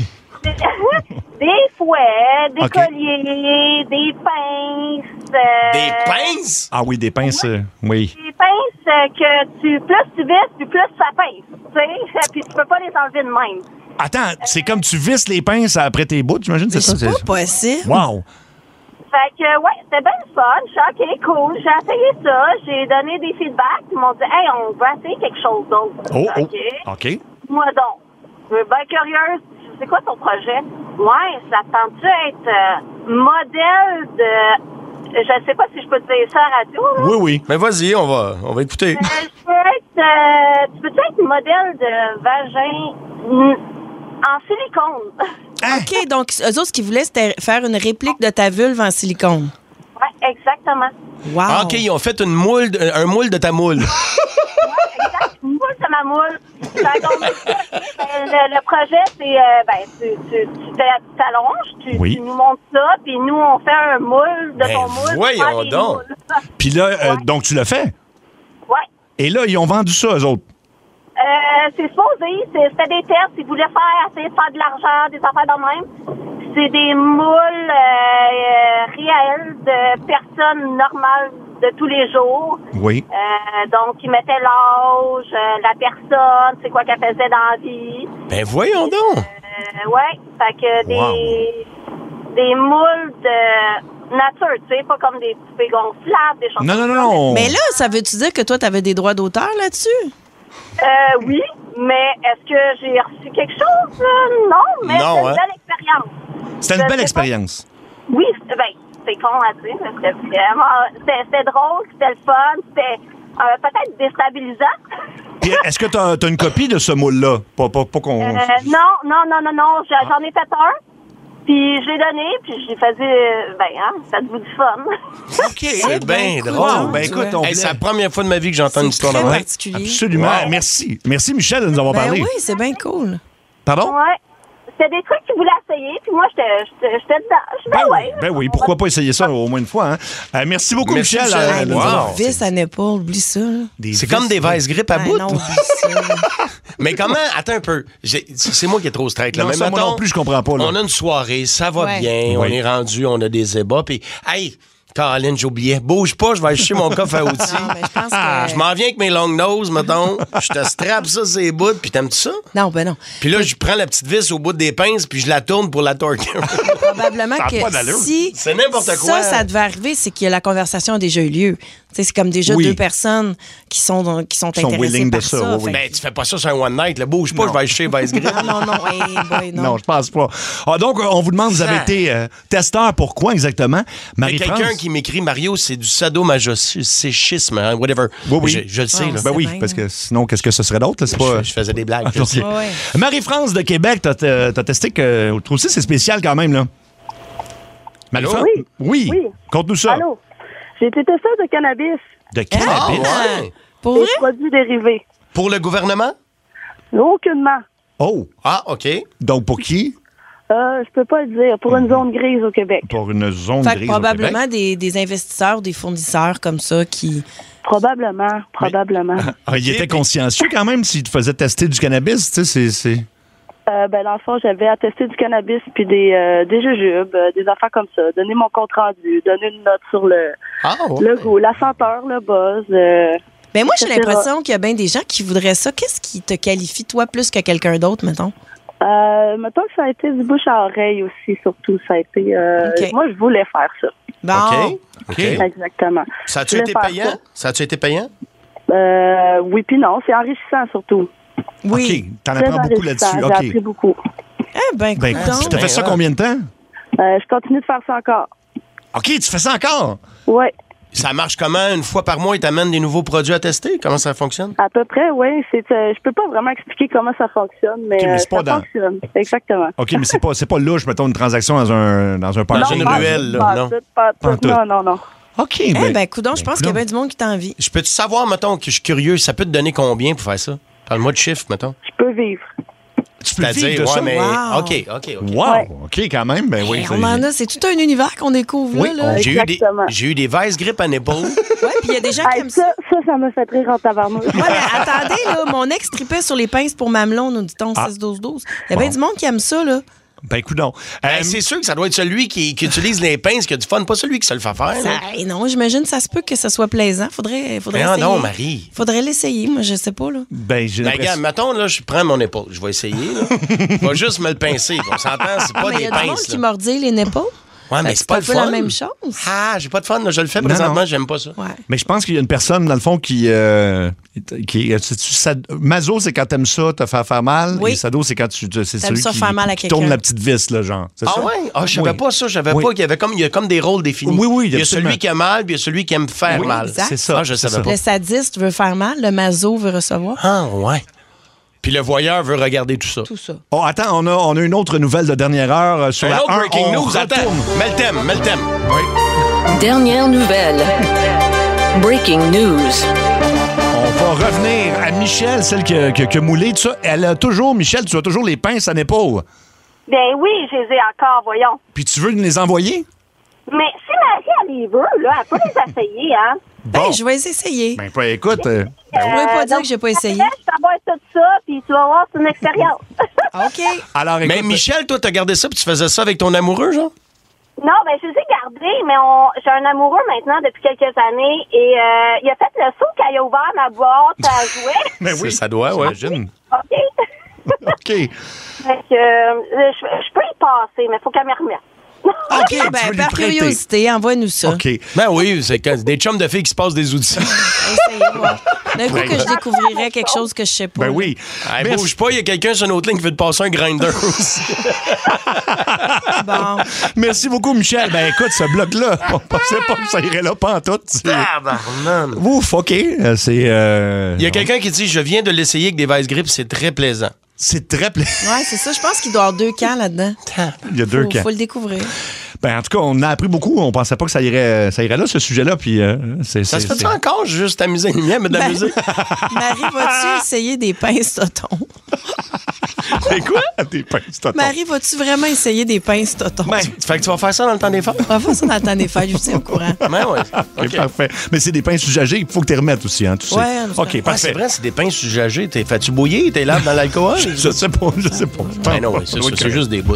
Des fouets, des colliers, des pinces. Des pinces? Ah oui, des pinces, oui. Des pinces que plus tu visses, puis plus ça pince. Tu sais, puis tu peux pas les enlever de même. Attends, c'est comme tu visses les pinces après tes bouts, j'imagine, c'est ça? C'est pas possible. Wow! Fait que, ouais, c'était bien le fun. Je suis OK, cool. J'ai essayé ça. J'ai donné des feedbacks. Ils m'ont dit, hey, on va essayer quelque chose d'autre. OK. Moi donc. Je suis bien curieuse. C'est quoi ton projet? Ouais, ça tente-tu être modèle de... Je sais pas si je peux te dire ça à la radio. Là. Oui. Mais vas-y, on va écouter. Je peux être... tu peux-tu être modèle de vagin en silicone? OK, donc eux autres, ce qu'ils voulaient, c'était faire une réplique de ta vulve en silicone. Oui, exactement. Wow. OK, ils ont fait un moule de ta moule. Oui, exact. Une moule de ma moule. Le projet, c'est... tu t'allonges, tu nous montres ça, puis nous, on fait un moule de ton moule. Voyons donc. Puis là, donc tu l'as fait? Oui. Et là, ils ont vendu ça, eux autres? C'est supposé, c'était des tests. Ils voulaient essayer de faire de l'argent, des affaires de même. C'est des moules réels de personnes normales de tous les jours. Oui. Donc, ils mettaient l'âge, la personne, c'est quoi qu'elle faisait dans la vie. Ben voyons donc. Ouais, fait que des moules de nature, tu sais, pas comme des poupées gonflables, des choses Non. Mais là, ça veut-tu dire que toi, t'avais des droits d'auteur là-dessus? Oui, mais est-ce que j'ai reçu quelque chose? Non, mais c'est une belle expérience. C'était une belle expérience. Oui, c'est con à dire, mais c'était vraiment... C'était drôle, c'était le fun, c'était peut-être déstabilisant. Puis est-ce que t'as une copie de ce moule-là? Pas qu'on... Non, j'en ai fait un. Puis je l'ai donné, puis j'ai fait ça vous du fun. OK, c'est bien drôle. Ben écoute, c'est la première fois de ma vie que j'entends une histoire de même. Particulier. Absolument. Merci. Merci, Michel, de nous avoir parlé. Oui, c'est bien cool. Pardon? Ouais. C'était des trucs qu'ils voulaient essayer, puis moi, j'étais dedans. Ben oui, pourquoi pas essayer ça au moins une fois, hein? Merci beaucoup, Michel. Vis à l'épaule, oublie ça. C'est comme des vice-grippes à bout. Non, oublie ça. Mais comment? Attends un peu. C'est moi qui est trop straight. Là. Non, mais ça, moi non plus, je comprends pas. Là. On a une soirée, ça va bien, on est rendu, on a des ébats, puis hey, Caroline, j'oubliais. Bouge pas, je vais acheter mon coffre à outils. Non, mais je pense que... Je m'en viens avec mes long noses, mettons. Je te strappe ça sur les bouts, puis t'aimes-tu ça? Non, ben non. Puis là, je prends la petite vis au bout des pinces, puis je la tourne pour la torquer. Probablement que si c'est n'importe quoi. ça devait arriver, c'est que la conversation a déjà eu lieu. Tu sais, c'est comme déjà deux personnes qui sont intéressées par ça. Oui. Ben, tu fais pas ça sur un one night. Là. Bouge pas, je vais aller chez Vice Grip. Non. Non, je pense pas. Donc, on vous demande, vous avez été testeur pour quoi exactement? Marie-France? Quelqu'un qui m'écrit, Mario, c'est du sadomasochisme, hein, whatever. Oui. Je le sais. Là. Ben oui, parce que sinon, qu'est-ce que ce serait d'autre? C'est pas... Je faisais des blagues. Marie-France de Québec, t'as testé que... Toi aussi, c'est spécial quand même, là. Marie-France? Oui. Conte-nous ça. Allô? J'ai été testeur de cannabis. De cannabis? Ouais. Pour des vrai? produits dérivés. Pour le gouvernement? Aucunement. Oh! Ah, OK. Donc, pour qui? Je peux pas le dire. Pour une zone grise au Québec. Pour une zone Fait que grise probablement au Québec? des investisseurs, des fournisseurs comme ça qui... Probablement. Il était consciencieux quand même s'il te faisait tester du cannabis, tu sais, c'est... Dans le fond, j'avais attesté du cannabis puis des jujubes, des affaires comme ça. Donner mon compte rendu, donner une note sur le goût, la senteur, le buzz. Ben moi, j'ai l'impression qu'il y a bien des gens qui voudraient ça. Qu'est-ce qui te qualifie, toi, plus que quelqu'un d'autre, mettons? Mettons que ça a été du bouche à oreille aussi, surtout. Ça a été... Moi, je voulais faire ça. Bon. OK. Exactement. Ça a-tu été payant? Ça a-tu été payant? Oui puis non. C'est enrichissant, surtout. Oui. OK. T'en apprends beaucoup là-dessus. J'ai appris beaucoup. Tu t'as fait ça combien de temps? Je continue de faire ça encore. OK, tu fais ça encore? Oui. Ça marche comment? Une fois par mois, ils t'amènent des nouveaux produits à tester? Comment ça fonctionne? À peu près, oui. Je peux pas vraiment expliquer comment ça fonctionne, mais, ça fonctionne. Exactement. OK, mais c'est pas louche, mettons, une transaction dans un parc. Dans une ruelle, là, non? Non. OK. Coudonc, je pense qu'il y a bien du monde qui t'envie. Je peux-tu savoir, mettons, que je suis curieux, ça peut te donner combien pour faire ça? Parle-moi de chiffre, mettons. Je peux vivre. Tu peux vivre de ça? mais... Wow. OK. Wow! OK, quand même. Ben oui. On en a, c'est tout un univers qu'on découvre là. J'ai eu des vice grips à l'épaule. Ouais, puis il y a des gens qui aiment ça. Ça m'a fait rire en tabarnouche. Ouais, mais attendez, là, mon ex tripait sur les pinces pour mamelon, nous dit-on 6-12-12. Il y a bien du monde qui aime ça, là. Ben, coudonc. C'est sûr que ça doit être celui qui utilise les pinces qui a du fun, pas celui qui se le fait faire. Non, j'imagine que ça se peut que ça soit plaisant. Faudrait essayer. Non, Marie. Faudrait l'essayer, moi, je sais pas, là. Regarde, mettons, là, je prends mon épaule. Je vais essayer, là. Je vais juste me le pincer. On s'entend, c'est pas des pinces. Il y a du monde qui mordit les épaules. Ouais, mais c'est pas le fun. C'est la même chose. Ah, j'ai pas de fun. Là. Je le fais présentement, j'aime pas ça. Ouais. Mais je pense qu'il y a une personne, dans le fond, Maso, c'est quand t'aimes ça, te faire mal. Oui. Et Sado, c'est quand c'est celui ça faire mal à qui tourne la petite vis, là, genre. C'est ça? Ouais? Ah, je savais pas ça. Je savais pas qu'il y a comme des rôles définis. Oui, il y a celui qui a mal, puis il y a celui qui aime faire mal. Exact. C'est ça. Ah, je savais pas. Le sadiste veut faire mal, le maso veut recevoir. Ah, ouais. Puis le voyeur veut regarder tout ça. Tout ça. Oh, attends, on a une autre nouvelle de dernière heure sur la 1. Breaking news. Attends, mets le thème. Oui. Dernière nouvelle. Breaking news. On va revenir à Michel, celle qui a moulé tout ça. Elle a toujours, Michel, tu as toujours les pinces à l'épaule. Ben oui, je les ai encore, voyons. Puis tu veux nous les envoyer? Mais si Marie, elle les veut, là, elle peut les essayer, hein? Bon. Je vais essayer. Ben, écoute... Je ne pourrais pas dire que j'ai pas essayé. Je vais tout ça, puis tu vas voir, c'est une expérience. OK. Alors, écoute, mais Michel, toi, t'as gardé ça, puis tu faisais ça avec ton amoureux, genre? Non, ben je les ai gardés, mais j'ai un amoureux maintenant depuis quelques années, et il a fait le saut quand il a ouvert ma boîte à jouets. Mais oui, ça doit, ouais. J'imagine. OK. OK. Fait que, je peux y passer, mais il faut qu'elle me remette. OK, ben, par curiosité, envoie-nous ça. OK. Ben oui, c'est des chums de filles qui se passent des outils. Essayez-moi. D'un coup que je découvrirais quelque chose que je sais pas. Ben oui. Hey, bouge pas, il y a quelqu'un sur une autre ligne qui veut te passer un grinder aussi. Bon. Merci beaucoup, Michel. Ben écoute, ce bloc-là, on pensait pas que ça irait là pantoute. Ouf, OK. Il y a quelqu'un qui dit « Je viens de l'essayer avec des vice grips, c'est très plaisant. » C'est très plaisant. Ouais, c'est ça. Je pense qu'il doit y avoir 2 camps là-dedans. Il y a 2 camps. Faut le découvrir. Ben, en tout cas, on a appris beaucoup. On pensait pas que ça irait là, ce sujet-là. Puis, ça se fait encore juste amuser une mienne, mais de la musique? Marie, vas-tu essayer des pinces totons? C'est quoi, des pinces totons? Marie, vas-tu vraiment essayer des pinces totons? Ben, fait que tu vas faire ça dans le temps des fêtes? On va faire ça dans le temps des fêtes, je suis au courant. Ben ouais. OK, parfait. Mais c'est des pinces usagées, il faut que tu les remettes aussi, hein, tu sais. Ouais, OK, parfait. C'est vrai, c'est des pinces usagées. Fais-tu bouillir? T'es là dans l'alcool? Je sais pas. Ben non, c'est juste des bouts.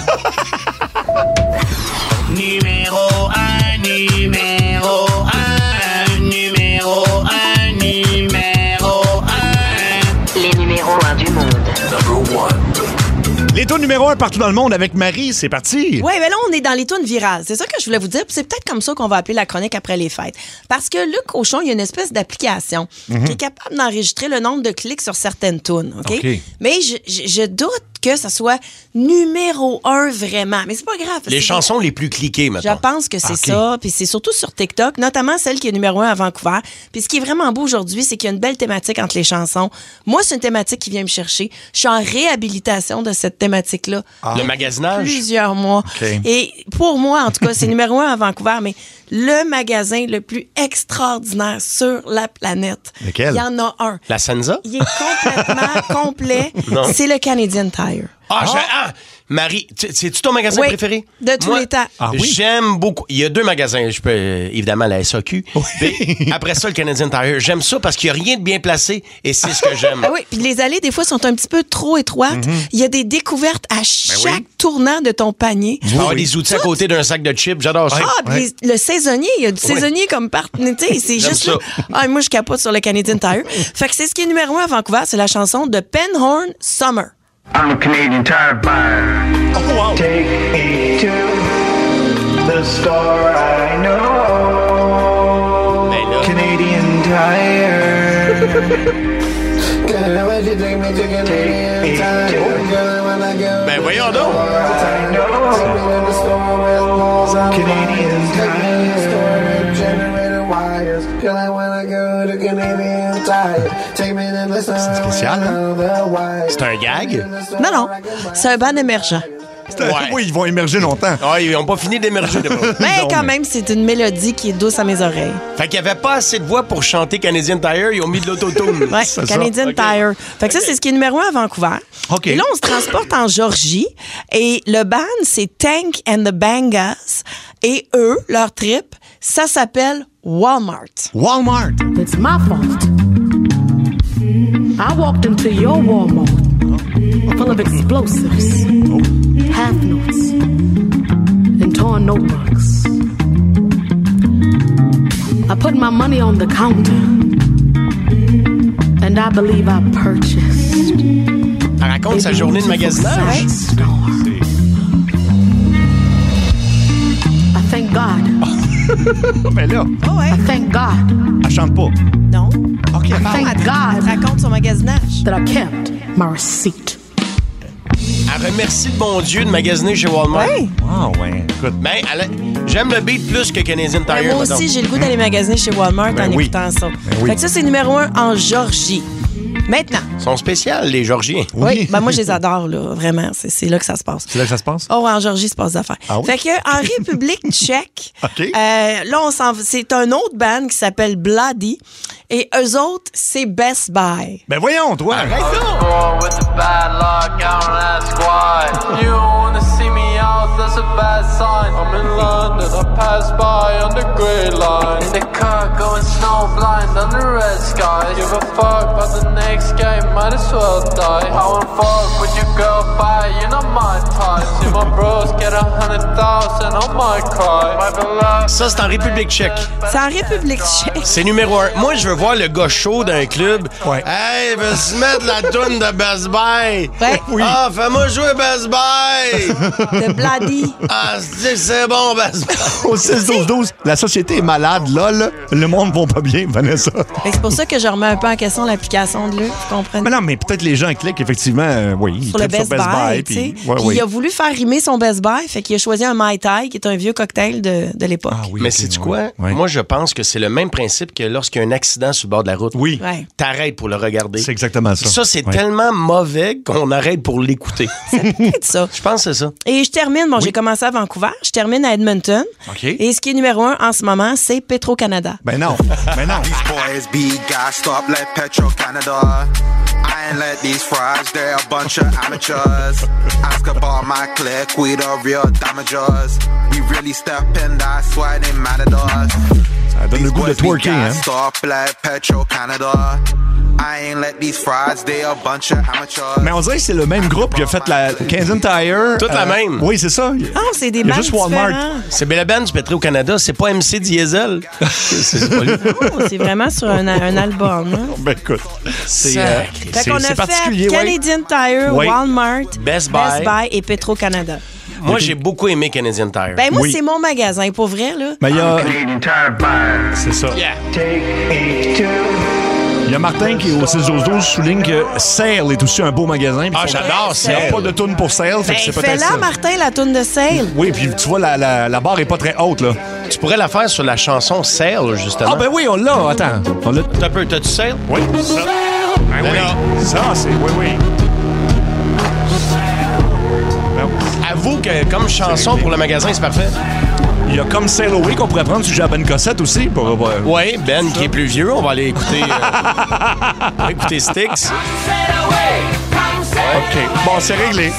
Numéro 1, numéro 1, numéro 1, numéro 1. Les numéros 1 du monde. Les tunes numéro 1 partout dans le monde avec Marie, c'est parti. Oui, mais là, on est dans les tunes virales. C'est ça que je voulais vous dire. C'est peut-être comme ça qu'on va appeler la chronique après les fêtes. Parce que le cochon, il y a une espèce d'application qui est capable d'enregistrer le nombre de clics sur certaines tunes. OK? Mais je doute que ça soit numéro 1 vraiment. Mais c'est pas grave. Les chansons les plus cliquées, maintenant. Je pense que c'est ça. Puis c'est surtout sur TikTok, notamment celle qui est numéro 1 à Vancouver. Puis ce qui est vraiment beau aujourd'hui, c'est qu'il y a une belle thématique entre les chansons. Moi, c'est une thématique qui vient me chercher. Je suis en réhabilitation de cette thématique-là. Le magasinage? Plusieurs mois. Okay. Et pour moi, en tout cas, c'est numéro 1 à Vancouver, mais le magasin le plus extraordinaire sur la planète. Lequel? Il y en a un. La Senza? Il est complètement complet. Non. C'est le Canadian Tire. Marie, c'est-tu ton magasin préféré? De tous les temps. J'aime beaucoup. Il y a 2 magasins. Je peux, évidemment, la SAQ. Puis, après ça, le Canadian Tire. J'aime ça parce qu'il n'y a rien de bien placé et c'est ce que j'aime. Ah oui, puis les allées, des fois, sont un petit peu trop étroites. Il y a des découvertes à chaque tournant de ton panier. Tu vas avoir des outils à côté d'un sac de chips. J'adore ça. Le saisonnier, il y a du saisonnier comme partenaire. C'est juste ça. là. Moi, je capote sur le Canadian Tire. Fait que c'est ce qui est numéro 1 à Vancouver, c'est la chanson de Penhorn, Summer. I'm a Canadian Tire buyer. Oh, wow. Take me to the store I know. Canadian Tire. Take me to Ben voyons donc. Canadian Tire. C'est spécial, hein? C'est un gag? Non, c'est un band émergent. Oui, ils vont émerger longtemps. Ah, ils n'ont pas fini d'émerger. Mais quand même, c'est une mélodie qui est douce à mes oreilles. Fait qu'il n'y avait pas assez de voix pour chanter Canadian Tire. Ils ont mis de l'autotune. Oui, Canadian Tire. Fait que ça, c'est ce qui est numéro 1 à Vancouver. Okay. Et là, on se transporte en Georgie. Et le band, c'est Tank and the Bangas. Et eux, leur trip, ça s'appelle Walmart. Walmart. It's my fault. I walked into your Walmart full of explosives, half notes, and torn notebooks. I put my money on the counter, and I believe I purchased. Elle raconte sa journée de magasinage. I thank God. Mais là, I thank God. Elle chante pas. Non. OK. I thank God Elle raconte son magasinage. that I kept my receipt. Elle remercie le bon Dieu de magasiner chez Walmart. Oui. Ah, ouais. Écoute. Ben, j'aime le beat plus que Canadian Tire. Moi aussi, j'ai le goût d'aller magasiner chez Walmart en écoutant ça. oui. Fait que ça, c'est numéro 1 en Georgie. Maintenant. Ils sont spéciales, les Georgiens. Oui, ben moi, je les adore, là, vraiment. C'est là que ça se passe. C'est là que ça se passe? Oh, en Georgie, il se passe des affaires. Ah oui? Fait que en République tchèque, OK. là, c'est un autre band qui s'appelle Bloody. Et eux autres, c'est Best Buy. Ben voyons, toi. Arrête là! With the bad luck out on that squad. You don't wanna see me out, that's a bad sign. I'm in London, I pass by on the grey line. In the car going snow blind on the red skies. Give a fuck about the next game, might as well die. I won't fuck with your girl, bye, you're not my type. See my bros get 100,000, I might cry. Ça, c'est en République tchèque. C'est en République tchèque. C'est numéro 1. Moi, je veux voir le gars chaud d'un club. Ouais. Hey, veux se mettre la toune de Best Buy? Ouais. Oui. Ah, fais-moi jouer Best Buy! De Bloody. Ah, c'est bon, Best Buy. Au 6-12-12, la société est malade, là. Le monde va pas bien, Vanessa. C'est pour ça que je remets un peu en question l'application de lui, vous comprenez? Mais non, mais peut-être les gens cliquent, effectivement, oui. Ils Sur le cliquent Best Buy, tu sais. Puis il a voulu faire rimer son Best Buy, fait qu'il a choisi un Mai Tai, qui est un vieux cocktail de l'époque. Ah oui, Mais ok, sais-tu quoi? ouais. Moi, je pense que c'est le même principe que lorsqu'il y a un accident sur le bord de la route. Oui. Ouais. T'arrêtes pour le regarder. C'est exactement ça. Ça, c'est Ouais. tellement mauvais qu'on arrête pour l'écouter. C'est ça. Je pense que c'est ça. Et je termine, j'ai commencé à Vancouver, je termine à Edmonton. OK. Et ce qui est numéro 1 en ce moment, c'est Petro-Canada. Ben non. Ben non. These boys be gassed up like Petro-Canada. I ain't let these fries, they're a bunch of amateurs. Ask about my clique, we the real damagers. We really step in, that's why they mad at us. Ça donne le goût de twerker, hein? Gassed up like Petro-Canada. I ain't let these fries, they're a bunch of amateurs. Mais on dirait que c'est le même groupe qui a fait la Canadian Tire. Toute la même. Oui, c'est ça. Ah, c'est des Il y a bandes juste Walmart. différents. C'est Bella Ben du Petro-Canada, c'est pas MC Diesel. c'est pas lui. Oh, c'est vraiment sur un album. Hein? Ben écoute, Fait qu'on a fait particulier, Canadian Tire, Oui. Walmart, Best Buy. et Petro-Canada. Moi, j'ai beaucoup aimé Canadian Tire. Ben moi, c'est mon magasin, pour vrai, là. Mais il y a... C'est ça. Yeah. Il y a Martin qui, au 6-12-12, souligne que Sale est aussi un beau magasin. Ah, j'adore Il n'y a Sale. pas de toune pour Sale, fait que c'est Ben, peut-être fais-la, ça. Martin, la toune de Sale. Oui, puis tu vois, la barre est pas très haute, là. Tu pourrais la faire sur la chanson Sale, justement. Ah, ben oui, on l'a. Attends. On l'a. T'as peu, t'as-tu Sale? Oui. Ça. Ben oui. Ça, c'est... Oui. Avoue que comme chanson pour le magasin, c'est parfait. Il y a comme Sail Away qu'on pourrait prendre sur Ben Cossette aussi. Oui, Ben qui est plus vieux, on va aller écouter, on va écouter Styx. OK. Bon, c'est réglé.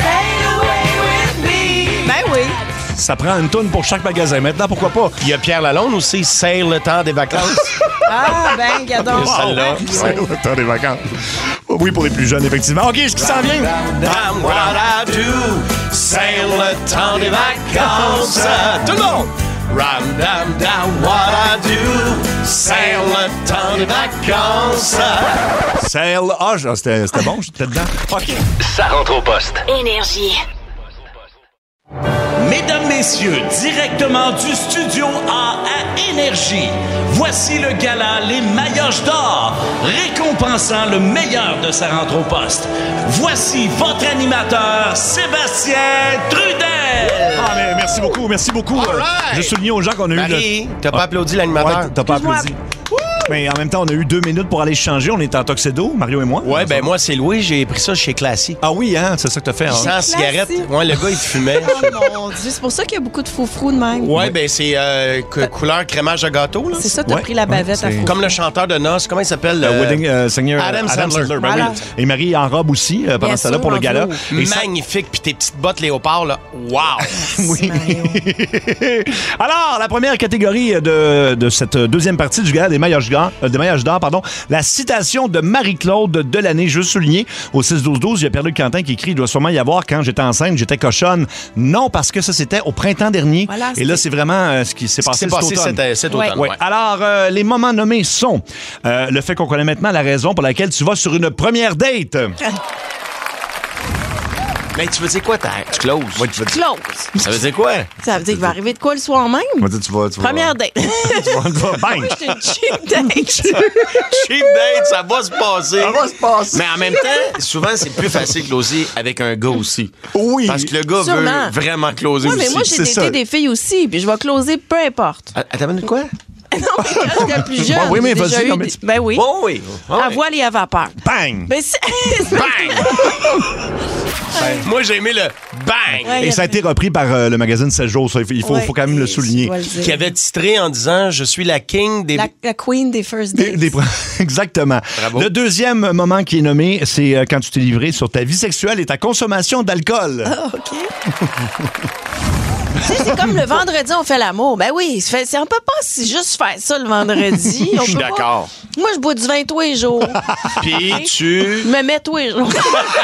Ben oui. Ça prend une toune pour chaque magasin. Maintenant, pourquoi pas? Il y a Pierre Lalonde aussi, Sail le temps des vacances. Ah, ben, gadon. Celle-là. C'est le temps des vacances. Oui, pour les plus jeunes, effectivement. OK, ce qui s'en vient? Damn what I do, sail le temps des vacances. Tout le monde! Ram, dam, dam, what I do, sail le temps des vacances. Sail. Ah, c'était bon, j'étais dedans. OK. Ça rentre au poste. Énergie. Mesdames, messieurs, directement du studio A à Énergie, voici le gala Les Maillots d'or, récompensant le meilleur de sa rentre au poste. Voici votre animateur, Sébastien Trudel. Ah, mais merci beaucoup, merci beaucoup. All right. Je souligne aux gens qu'on a eu Marie, le... t'as pas applaudi l'animateur? Ouais, t'as pas applaudi. Mais en même temps, on a eu 2 minutes pour aller changer. On est en Tuxedo, Mario et moi. Ouais, ben moi, c'est Louis. J'ai pris ça chez Classy. Ah oui, hein? C'est ça que t'as fait. Sans cigarette. Ouais, le gars, il fumait. Oh mon Dieu, c'est pour ça qu'il y a beaucoup de froufrous de même. Ouais, ben c'est couleur crémage de gâteau. Là. C'est ça, t'as pris la bavette à froufrous. Comme le chanteur de noces. Comment il s'appelle? Seigneur Adam Sandler. Ben voilà. Oui. Et Marie en robe aussi pendant ce temps-là pour le gala. Magnifique. Puis tes petites bottes léopard, là. Wow! Oui. Alors, la première catégorie de cette deuxième partie du gala des Maillots d'or, la citation de Marie-Claude de l'année. Je veux souligner au 6-12-12, il y a Pierre-Luc Quentin qui écrit « Il doit sûrement y avoir quand j'étais enceinte, j'étais cochonne. » Non, parce que ça, c'était au printemps dernier. Voilà, et là, c'est vraiment ce qui s'est passé cet automne. Ouais. Alors, les moments nommés sont le fait qu'on connaît maintenant la raison pour laquelle tu vas sur une première date. Mais tu veux dire quoi, tu closes? Ouais, tu closes. Ça veut dire quoi? Ça veut dire qu'il va arriver de quoi le soir même? Tu vas Première date. Bang! C'est une cheap date. Cheap date, ça va se passer. Ça va se passer. Mais en même temps, souvent, c'est plus facile de closer avec un gars aussi. Oui. Parce que le gars veut vraiment closer aussi. Oui, mais moi, j'ai daté des filles aussi, puis je vais closer peu importe. Attends, de quoi? Non, mais quand j'étais plus jeune. Oui, mais vas-y. Ben oui. Bon, oui. À voile et à vapeur. Bang! Ben, bang! Moi, j'ai aimé le bang! Ouais, et ça a été repris par le magazine 16 jours. Ça, il faut quand même le souligner. Qui avait titré en disant « Je suis la king des... » La queen des first dates. Exactement. Bravo. Le deuxième moment qui est nommé, c'est quand tu t'es livré sur ta vie sexuelle et ta consommation d'alcool. Ah, OK. Tu sais, c'est comme le vendredi, on fait l'amour. Ben oui, on peut pas juste faire ça le vendredi. Je suis d'accord. Moi, je bois du vin tous les jours. Puis tu... Je me mets tous les jours.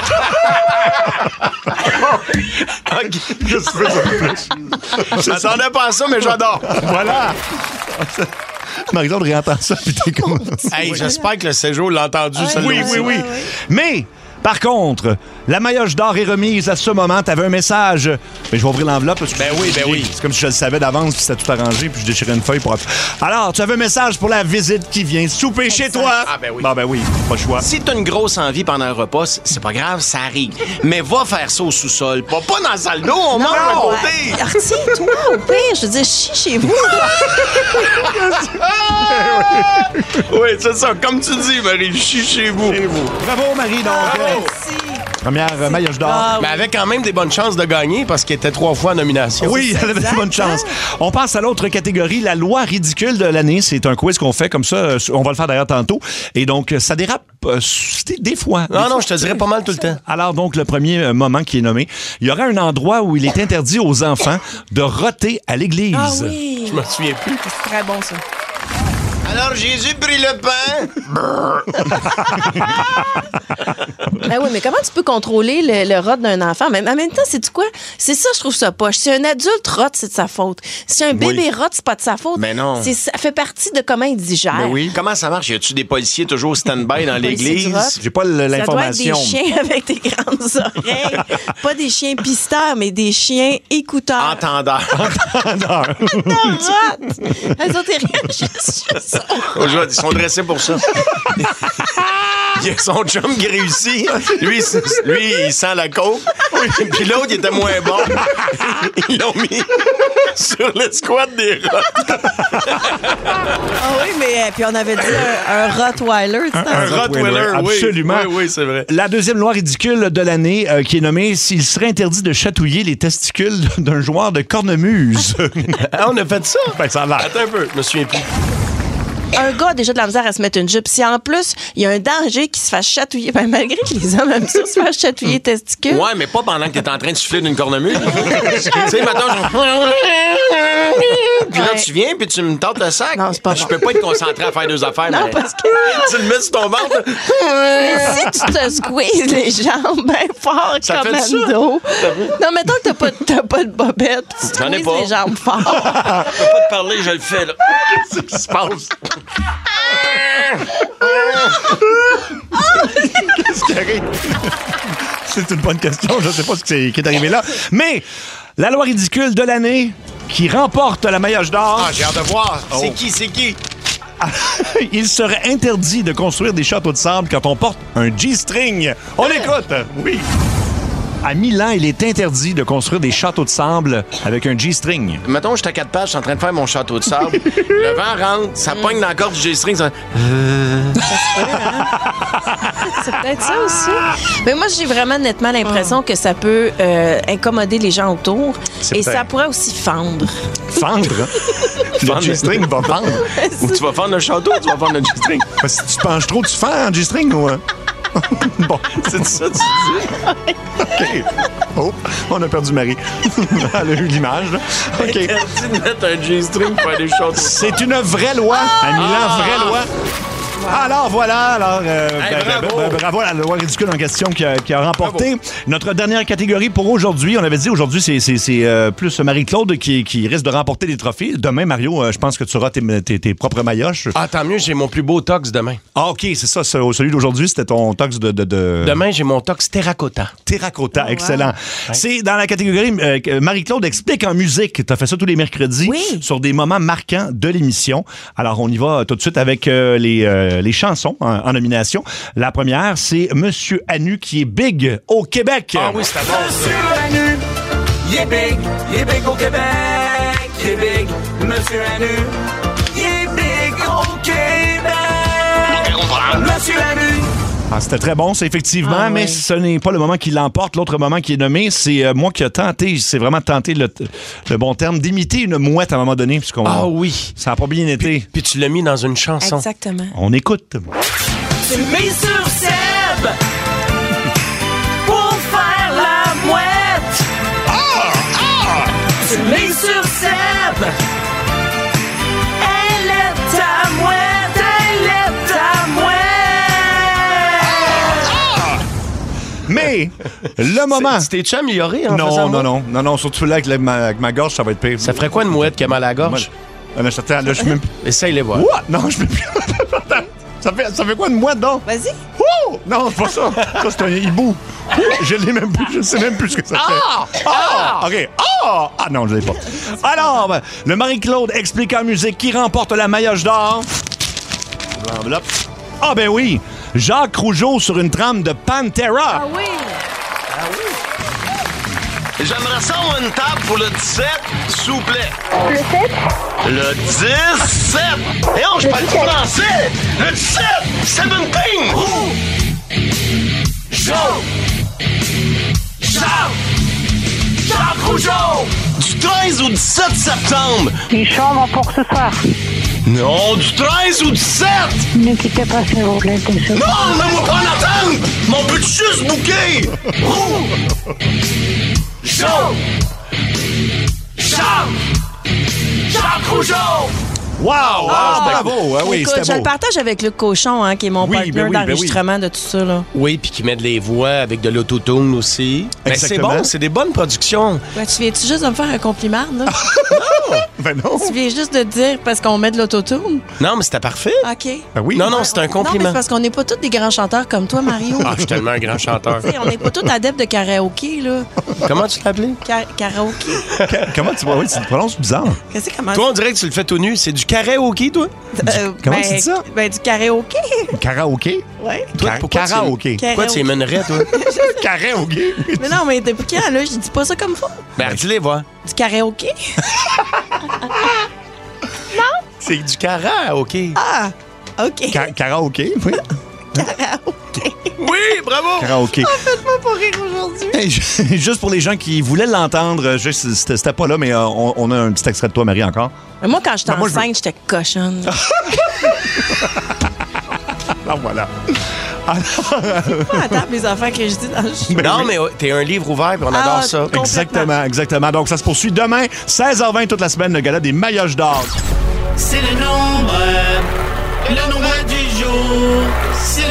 OK. Je m'attendais pas à ça, mais j'adore. Voilà. Marie-Claude réentend ça, puis t'es con. Hey, j'espère que le séjour l'a entendu. Oui. Mais... Par contre, la maillotche d'or est remise à ce moment. T'avais un message. Mais je vais ouvrir l'enveloppe. Parce que oui. C'est comme si je le savais d'avance, puis c'était tout arrangé, puis je déchirais une feuille pour... Alors, tu avais un message pour la visite qui vient souper chez toi. Ah, ben oui. Bon, ben oui, pas le choix. Si t'as une grosse envie pendant un repas, c'est pas grave, ça arrive. Mais va faire ça au sous-sol. Pas dans la salle d'eau, on mange à côté. Artie, toi, au pire, je veux dire, chie chez vous. Oui, c'est ça. Comme tu dis, Marie, chie chez vous. Bravo, Marie, donc. Merci. Première maillotche d'or. Mais avec quand même des bonnes chances de gagner parce qu'il était 3 fois en nomination. Oui, elle avait des bonnes chances. On passe à l'autre catégorie, la loi ridicule de l'année. C'est un quiz qu'on fait comme ça. On va le faire d'ailleurs tantôt. Et donc, ça dérape des fois. Non, je te dirais pas mal tout le temps. Alors, donc, le premier moment qui est nommé, il y aura un endroit où il est interdit aux enfants de roter à l'église. Ah oui. Je me souviens plus. C'est très bon, ça. Alors, Jésus prit le pain. Ben oui, mais comment tu peux contrôler le rot d'un enfant? Mais en même temps, c'est quoi? C'est ça, je trouve ça poche. Si un adulte rote, c'est de sa faute. Si un bébé rote, c'est pas de sa faute. Mais non. Ça fait partie de comment il digère. Mais oui. Comment ça marche? Y a-tu des policiers toujours stand-by dans l'église? J'ai pas l'information. Ça doit être des chiens avec des grandes oreilles. Pas des chiens pisteurs, mais des chiens écouteurs. Entendeurs. Elles ont réagissent juste ça. Ils sont dressés pour ça. Il y a son chum qui réussit. Lui, il sent la coke. Puis l'autre, il était moins bon. Ils l'ont mis sur le squat des rats. Ah oui, mais puis on avait dit un Rottweiler. Un Rottweiler, oui. Absolument. Oui, c'est vrai. La deuxième loi ridicule de l'année qui est nommée « S'il serait interdit de chatouiller les testicules d'un joueur de cornemuse ». On a fait ça? Ben, ça a l'air. Attends un peu, je me souviens plus. Un gars a déjà de la misère à se mettre une jupe. Si en plus, il y a un danger qu'il se fasse chatouiller, ben, malgré que les hommes aiment ça, se fassent chatouiller les testicules. Ouais, mais pas pendant que t'es en train de souffler d'une cornemuse. Tu sais, maintenant, puis là, tu viens, puis tu me tentes le sac. Non, c'est pas bon. Je peux pas être concentré à faire 2 affaires. Non, mais... parce que... tu le mets sur ton ventre. Si tu te squeezes les jambes bien fort Ça comme fait Ando. Non, mettons que t'as pas de bobette, tu J'en ai squeezes pas. les jambes fort. Je peux pas te parler, je le fais, là. Qu'est-ce qui se passe? Qu'est-ce qui arrive? C'est une bonne question. Je ne sais pas ce qui est arrivé là. Mais la loi ridicule de l'année qui remporte la maillotche d'or. Ah, j'ai hâte de voir. C'est qui? Il serait interdit de construire des châteaux de sable quand on porte un G-string. On écoute. Oui. À Milan, il est interdit de construire des châteaux de sable avec un G-string. Mettons, je suis à 4 pages, je suis en train de faire mon château de sable. Le vent rentre, ça pogne dans la gorge du G-string. Ça... C'est peut-être ça aussi. Mais moi, j'ai vraiment nettement l'impression que ça peut incommoder les gens autour. Et ça pourrait aussi fendre. Fendre? Le G-string va fendre. Ou tu vas fendre le château ou tu vas fendre le G-string? Si tu te penches trop, tu fends en G-string ou... Bon, c'est ça que tu dis. OK. Oh, on a perdu Marie. Elle a eu l'image, là. OK. Interdit de mettre un G-string pour aller château. C'est une vraie loi. À Milan, vraie loi. Alors voilà, bravo à la loi ridicule en question qui a remporté. Bravo. Notre dernière catégorie pour aujourd'hui, on avait dit aujourd'hui c'est plus Marie-Claude qui risque de remporter des trophées. Demain, Mario, je pense que tu auras tes propres maillotches. Ah, tant mieux, j'ai mon plus beau tox demain. Ah, OK, c'est ça. Celui d'aujourd'hui, c'était ton tox de... Demain, j'ai mon tox terracotta. Terracotta, excellent. Ouais. C'est dans la catégorie Marie-Claude explique en musique. Tu as fait ça tous les mercredis sur des moments marquants de l'émission. Alors, on y va tout de suite avec les chansons en nomination. La première, c'est Monsieur Anu qui est big au Québec. Ah oui, c'est bon. Monsieur Anu, il est big au Québec. Il est big, Monsieur Anu, il est big au Québec. Monsieur Anu. Ah, c'était très bon, c'est effectivement, mais ce n'est pas le moment qui l'emporte. L'autre moment qui est nommé, c'est moi qui ai tenté, c'est vraiment tenté le bon terme, d'imiter une mouette à un moment donné. Ah oui. Ça n'a pas bien été. Puis tu l'as mis dans une chanson. Exactement. On écoute. Tu mets sur Seb pour faire la mouette. Tu mets sur Seb. Elle est ta mouette, elle est ta mouette. Mais le moment. Tu t'es-tu amélioré en faisant Non, surtout là avec ma gorge, ça va être pire. Ça ferait quoi une mouette qui a mal à la gorge? Là, je suis même... Essaye les voir. What? Non, je peux plus. Ça fait quoi une mouette, donc? Vas-y. Oh! Non, c'est pas ça. Ça, c'est un hibou. Je l'ai même plus. Je sais même plus ce que ça fait. OK. Ah, non, je l'ai pas. Alors, le Marie-Claude explique en musique qui remporte la maillotche d'or. L'enveloppe. Ah, ben oui. Jacques Rougeau sur une trame de Pantera. Ah oui. J'aimerais ça avoir une table pour le 17, s'il vous plaît. Le 7? Le 17! Et on, je parle français! Le 17! 17! Jacques Rougeau! Du 13 au 17 septembre! Les chants vont pour ce soir. Non, du 13 au 17! Ne quittez pas, s'il vous plaît, Non, mets-moi pas en attente! Mon peut juste bouquer! Jacques Rougeau! Wow! Bravo! Ah, oui, écoute, c'était beau. Je le partage avec Luc Cochon, qui est mon partenaire d'enregistrement de tout ça. Là. Oui, puis qui met de les voix avec de l'autotune aussi. Mais c'est bon, c'est des bonnes productions. Ouais, tu viens-tu juste de me faire un compliment, là? Ben non. Tu viens juste de dire parce qu'on met de l'autotune? Non, mais c'était parfait. OK. Ben oui. Non, c'est un compliment. Non, mais c'est parce qu'on n'est pas tous des grands chanteurs comme toi, Mario. Ah, je suis tellement un grand chanteur. On n'est pas tous adeptes de karaoké, là. Comment tu l'appelais? Karaoké. Comment tu vois? Oui, tu le prononces bizarre. Toi, on dirait que tu le fais tout nu. C'est du karaoké, toi? Comment tu dis ça? Ben, du karaoké. Karaoké? Oui. Karaoké. Pourquoi tu les mènerais, toi? Karaoké. Mais non, mais depuis quand, là? Je dis pas ça comme faut. Ben, dis-les voir. Du karaoké? Non? C'est du karaoké. Ah, OK. Karaoké, oui. Karaoké. Oui, bravo! Karaoké. Faites-moi pas rire aujourd'hui. Hey, juste pour les gens qui voulaient l'entendre, c'était pas là, mais on a un petit extrait de toi, Marie, encore. Mais moi, quand j'étais enceinte, j'étais cochonne. Ah, voilà. C'est pas à table les affaires que je dis dans le show. Non, mais t'es un livre ouvert et on adore ça. Exactement. Donc, ça se poursuit demain, 16h20 toute la semaine, le gala des maillotches d'or. C'est le nombre du jour. C'est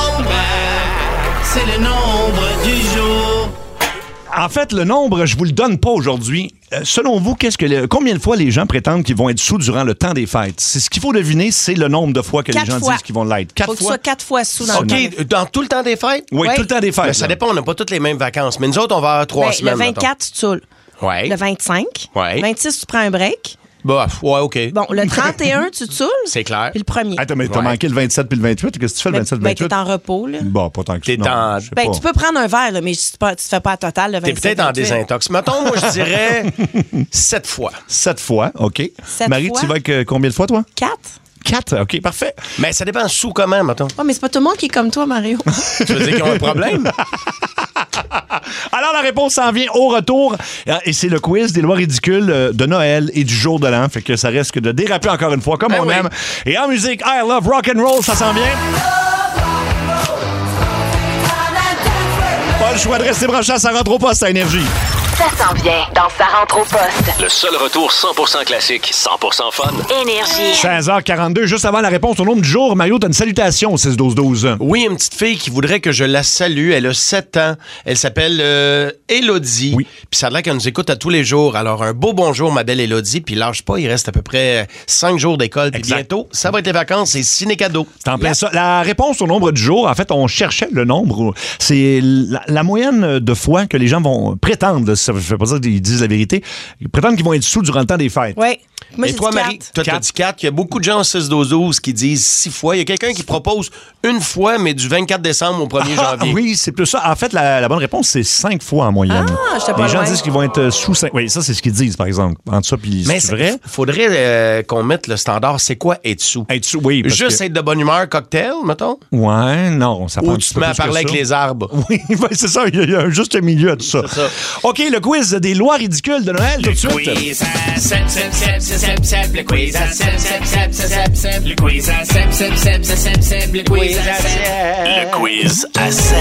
le nombre du jour. En fait, le nombre, je vous le donne pas aujourd'hui. Selon vous, combien de fois les gens prétendent qu'ils vont être sous durant le temps des fêtes? C'est ce qu'il faut deviner, c'est le nombre de fois que les gens disent qu'ils vont l'être. 4 fois? Faut que tu sois 4 fois sous dans le temps. OK, dans tout le temps des fêtes? Oui, tout le temps des fêtes. Mais ça dépend, on n'a pas toutes les mêmes vacances. Mais nous autres, on va avoir 3 semaines. Le 24, tu te saoules. Ouais. Le 25. Ouais. Le 26, tu prends un break. Bah, ouais, OK. Bon, le 31, tu te saoules. C'est clair. Puis le 1er. Attends, mais t'as manqué le 27 puis le 28. Qu'est-ce que tu fais le 27 et le 28? T'es en repos, là. Bon, pas tant que ça. Ben, tu peux prendre un verre, là, mais tu te fais pas à total le 27. T'es peut-être en désintox. Mettons, moi, je dirais 7 fois. 7 fois, OK. 7 Marie, fois? tu vas avec combien de fois, toi? 4. 4, OK, parfait. Mais ça dépend sous comment, mettons. Oh, mais c'est pas tout le monde qui est comme toi, Mario. Tu veux dire qu'ils ont un problème? Alors, la réponse s'en vient au retour. Et c'est le quiz des lois ridicules de Noël et du jour de l'an. Fait que ça risque de déraper encore une fois, comme on aime. Et en musique, I Love Rock and Roll, ça s'en vient. Pas le choix de rester branché, ça rentre au poste à Énergie. Ça s'en vient dans Sa rentre au poste. Le seul retour 100% classique, 100% fun. Énergie. 16h42, juste avant la réponse au nombre du jour, Mario, t'as une salutation au 6-12-12. Oui, une petite fille qui voudrait que je la salue. Elle a 7 ans. Elle s'appelle Élodie. Oui. Puis ça a l'air qu'elle nous écoute à tous les jours. Alors, un beau bonjour, ma belle Élodie. Puis lâche pas, il reste à peu près 5 jours d'école. Puis bientôt, ça va être les vacances. C'est ciné-cadeau. C'est en plein ça. La réponse au nombre du jour, en fait, on cherchait le nombre. C'est la moyenne de fois que les gens vont prétendre, ça ne veut pas dire qu'ils disent la vérité, ils prétendent qu'ils vont être sous durant le temps des fêtes. Oui. Moi, et toi, Marie, toi, t'as dit 4. Il y a beaucoup de gens au 6-12-12 qui disent 6 fois. Il y a quelqu'un qui propose une fois, mais du 24 décembre au 1er janvier. Oui, c'est plus ça. En fait, la bonne réponse, c'est 5 fois en moyenne. Ah, j'étais pas les gens loin. disent qu'ils vont être sous 5. Oui, ça, c'est ce qu'ils disent, par exemple. Entre ça, puis Mais c'est vrai. faudrait qu'on mette le standard. C'est quoi être sous? Être sous, oui. parce Juste que- être de bonne humeur, cocktail, mettons? Ouais, non, ça prend Ou un tu petit te peu mets à plus que parler avec ça. les arbres? Oui, ouais, c'est ça. Il y a un juste milieu à tout ça. OK, le quiz des lois ridicules de Noël, tout de suite. Le quiz à Seb, le quiz à Seb, le quiz à Seb, le quiz à Seb. Le quiz à Seb.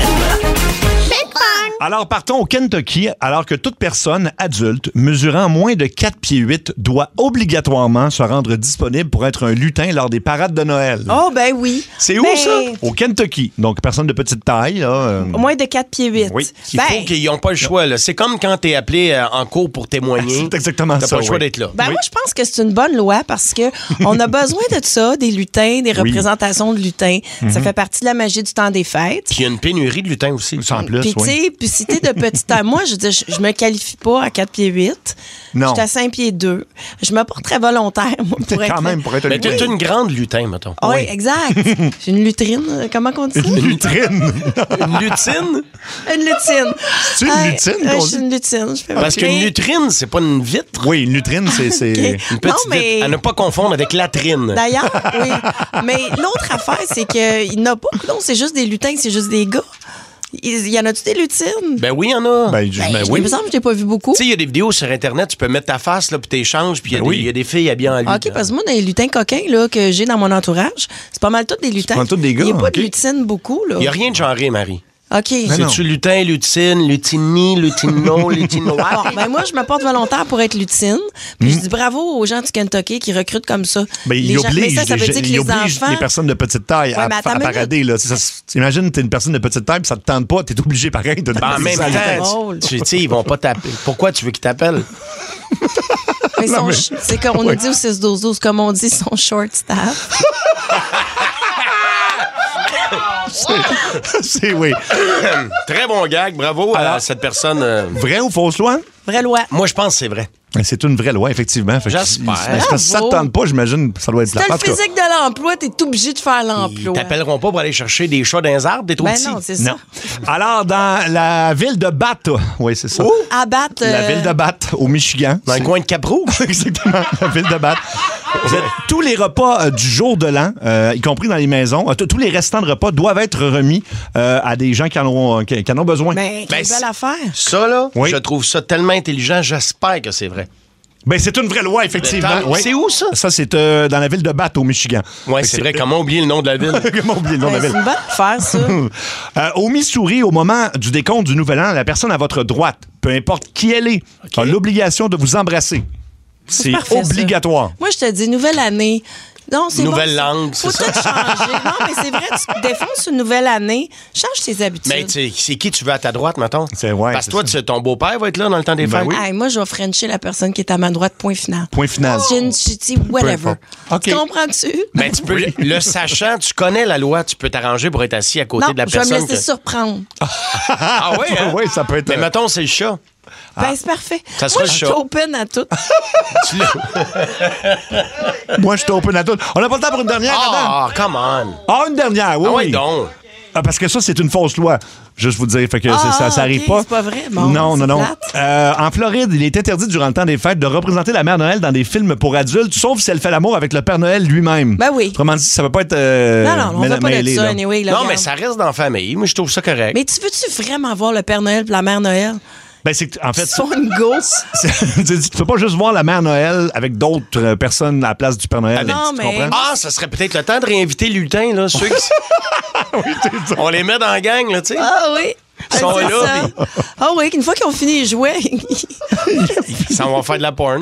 Alors, partons au Kentucky, alors que toute personne adulte mesurant moins de 4 pieds 8 doit obligatoirement se rendre disponible pour être un lutin lors des parades de Noël. Oh, ben oui. C'est où, Ben, ça? Au Kentucky. Donc, personne de petite taille. Là, Au moins de 4 pieds 8. Oui. Il faut qu'ils n'ont pas le choix. Là. C'est comme quand t'es appelé en cours pour témoigner. C'est exactement T'as ça. pas le choix oui. d'être là. Ben, moi, je pense que c'est une bonne loi parce que on a besoin de ça, des lutins, des représentations de lutins. Ça fait partie de la magie du temps des fêtes. Puis il y a une pénurie de lutins aussi. En plus, Puis, tu oui. sais, puis si t'es de petite taille, moi, je veux dire, je me qualifie pas à 4 pieds 8. Non. Je suis à 5 pieds 2. Je me porte très volontaire, moi, pour être. Quand même, pour être un Mais lutin. t'es une grande lutin, mettons. Ah oui, exact. J'ai une lutrine. Comment on dit ça? Une lutrine. Une lutine? Une lutine. C'est une Ah, lutine Je qu'on suis dit? une lutine. Je fais Parce mais- qu'une lutrine, c'est pas une vitre. Oui, une lutrine, c'est... OK. Une petite Non, mais- vitre. À ne pas confondre avec latrine. D'ailleurs, oui. Mais l'autre affaire, c'est qu'il n'y en a pas. Non, c'est juste des lutins, c'est juste des gars. Il y en a-tu des lutines? Ben oui, il y en a. Ben, Il oui. me semble que je n'ai pas vu beaucoup. Tu sais, il y a des vidéos sur Internet, tu peux mettre ta face, là, puis t'échanges, puis il y a Ben des- oui. il y a des filles habillées en lutin. OK, parce que moi, dans les lutins coquins là, que j'ai dans mon entourage, c'est pas mal tous des lutins. pas mal tous des gars, Il n'y a pas OK. de lutines beaucoup. Là. Il n'y a rien de genré, Marie. OK. C'est-tu lutin, lutine, lutini, lutino, lutinois? Bon, ben moi, je me porte volontaire pour être lutine. Puis je dis bravo aux gens du Kentucky qui recrutent comme ça. Ben, il Les gens- oblige, mais ça veut dire que il les oblige enfants... les personnes de petite taille Ouais, mais attends à une minute. parader. Là. Imagine, t'es une personne de petite taille, puis ça te tente pas, t'es obligé pareil de te Ben, en même temps, tu sais, ils vont pas t'appeler. Pourquoi tu veux qu'ils t'appellent? Mais Non, mais- c'est comme on nous dit au 6-12-12, comme on dit, ils sont short staff. C'est oui. Très bon gag, bravo à cette personne. Vrai ou fausse loi? Vraie loi. Moi, je pense que c'est vrai. C'est une vraie loi, effectivement. Fait que J'espère. si ça te tente pas, j'imagine que ça doit être Si t'as plat. le physique de l'emploi, t'es obligé de faire Ils l'emploi. t'appelleront pas pour aller chercher des chats dans les arbres, des trop Ben petits. non, c'est ça. Non. Alors, dans la ville de Bath, oui, c'est ça. Abattre... La ville de Bath, au Michigan. Dans le coin de Cap-Rouge. Exactement, la ville de Bath. Tous les repas du jour de l'an, y compris dans les maisons, tous les restants de repas doivent être remis à des gens qui en ont besoin. Ben, quelle belle affaire. Ça, là, Oui. je trouve ça tellement intelligent, j'espère que c'est vrai. Ben, c'est une vraie loi, effectivement. Oui. C'est où, ça? Ça, c'est dans la ville de Bath, au Michigan. Oui, c'est vrai. Comment oublier le nom de la ville? Comment oublier le nom de la Ben, ville? c'est une bonne affaire, ça. Au Missouri, au moment du décompte du Nouvel An, la personne à votre droite, peu importe qui elle est, a l'obligation de vous embrasser. C'est parfait, ça. obligatoire. Moi, je te dis, nouvelle année. Non, c'est Nouvelle bon, langue, faut c'est tout changer. Non, mais c'est vrai, tu défonces une nouvelle année, change tes habitudes. Mais tu sais, c'est qui tu veux à ta droite, mettons? Ouais, Parce que toi, ton beau-père va être là dans le temps des fêtes. Hey, moi, je vais frencher la personne qui est à ma droite, point final. Point final. Je dis whatever. importe. OK. Tu comprends-tu? Ben, tu peux, le sachant, tu connais la loi, tu peux t'arranger pour être assis à côté Non, de la je vais me personne. laisser surprendre. Ah oui, hein? Oui, ça peut être. Mais mettons, c'est le chat. Ben, c'est parfait. Ça sera Moi, je suis chaud. open à tout. Moi, je suis open à tout. On n'a pas le temps pour une dernière, Ah, come on. Ah, une dernière, oui. Ah, ouais, oui. donc. Ah, parce que ça, c'est une fausse loi. Juste vous dire, fait que ça arrive ok, pas. c'est pas vrai. Bon, non. c'est plate. En Floride, il est interdit durant le temps des fêtes de représenter la Mère Noël dans des films pour adultes, sauf si elle fait l'amour avec le Père Noël lui-même. Ben oui. Autrement dit, ça va pas être Non, on va pas mêlé, de ça, là. anyway. là, Non, regarde. mais ça reste dans la famille. Moi, je trouve ça correct. Mais tu veux-tu vraiment voir le Père Noël et la Mère Noël? Ben, c'est que, en fait, Ils sont une gosse. tu peux pas juste voir la Mère Noël avec d'autres personnes à la place du Père Noël. Non, tu mais- comprends? Ah, ça serait peut-être le temps de réinviter Lutin, là, ceux qui... On les met dans la gang, là, tu sais. Ah oui. Ils sont C'est là, ça. puis Ah oui, qu'une fois qu'ils ont fini les jouets, ils s'en vont faire de la porn.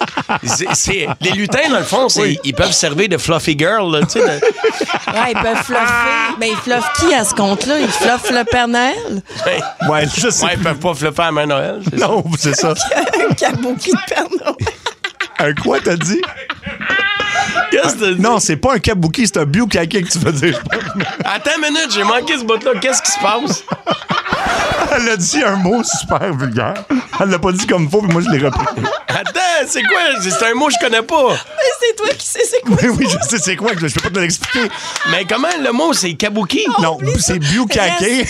Les lutins, dans le fond, ils peuvent servir de fluffy girl, là, tu sais. ouais, ils peuvent fluffer. Mais ils fluffent qui à ce compte-là? Ils fluffent le Père Noël? Ouais, je sais. Ils peuvent pas fluffer à la main Noël. Non, c'est ça. Un kabuki de Père Noël. Un quoi, t'as dit? Qu'est-ce que t'as dit? Non, c'est pas un kabuki, c'est un bukkake que tu veux dire. Attends une minute, j'ai manqué ce bout-là. Qu'est-ce qui se passe? Elle a dit un mot super vulgaire. Elle l'a pas dit comme faux, puis moi, je l'ai repris. Attends, c'est quoi? C'est un mot que je connais pas. Mais c'est toi qui sais c'est quoi. Oui, je sais c'est quoi, je peux pas te l'expliquer. Mais comment le mot, c'est kabuki? Non, c'est bukkake.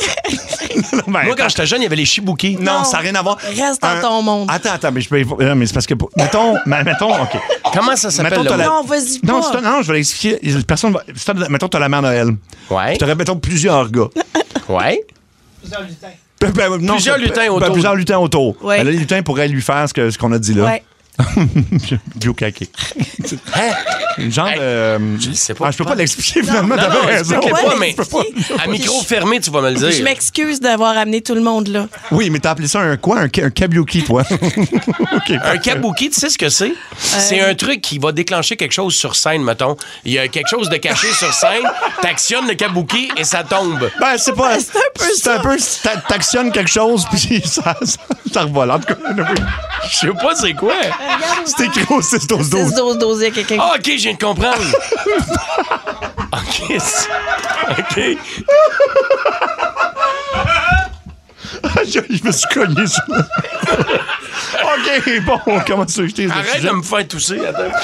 Moi, quand j'étais jeune, il y avait les shibuki. Non, ça n'a rien à voir. Reste dans ton monde. Attends, mais je peux. Non, mais c'est parce que. Mettons, OK. Comment ça s'appelle, Mettons, le t'as mot? Non, vas-y pas. Non, je vais l'expliquer. Personne va. Mettons, t'as la Mère Noël. Ouais. Tu aurais, mettons, plusieurs gars. Ouais. Plusieurs lutins autour. Plusieurs lutins autour. Ouais. Ben là, les lutins pourraient lui faire ce qu'on a dit là. Ouais. Bukkake. Hein? Genre de. Je sais pas. Je peux pas l'expliquer finalement, Non, t'avais raison. explique-le pas, mais Je peux pas. à micro fermé, tu vas me le dire. Je m'excuse d'avoir amené tout le monde là. Oui, mais t'as appelé ça un quoi? Un kabuki, toi? Okay, un kabuki, tu sais ce que c'est? C'est un truc qui va déclencher quelque chose sur scène, mettons. Il y a quelque chose de caché sur scène, t'actionnes le kabuki et ça tombe. Ben, c'est pas. C'est un peu T'actionnes quelque chose, puis ça revole. En tout cas, oui. Je sais pas c'est quoi. C'est écrit au 6-12-12. 6-12-12, il y a quelqu'un. Ah, OK, je viens de comprendre. OK. OK. Je me suis cogné sur le... OK, bon, on commence à jeter. Arrête de me faire tousser, attends.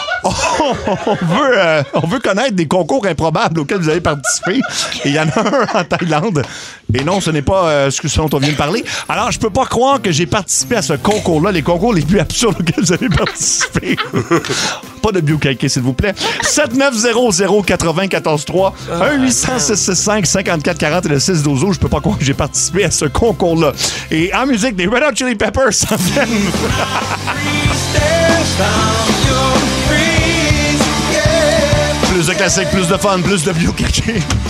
On veut connaître des concours improbables auxquels vous avez participé. Et il y en a un en Thaïlande. Et non, ce n'est pas ce dont on vient de parler. Alors, je peux pas croire que j'ai participé à ce concours-là, les concours les plus absurdes auxquels vous avez participé. Pas de bukkake, s'il vous plaît. 7900-943 1-800-665-5440 et le 6-12-12. Je peux pas croire que j'ai participé à ce concours-là. Et en musique, des Red Hot Chili Peppers s'en viennent. Plus de classiques, plus de fun, plus de bukkake.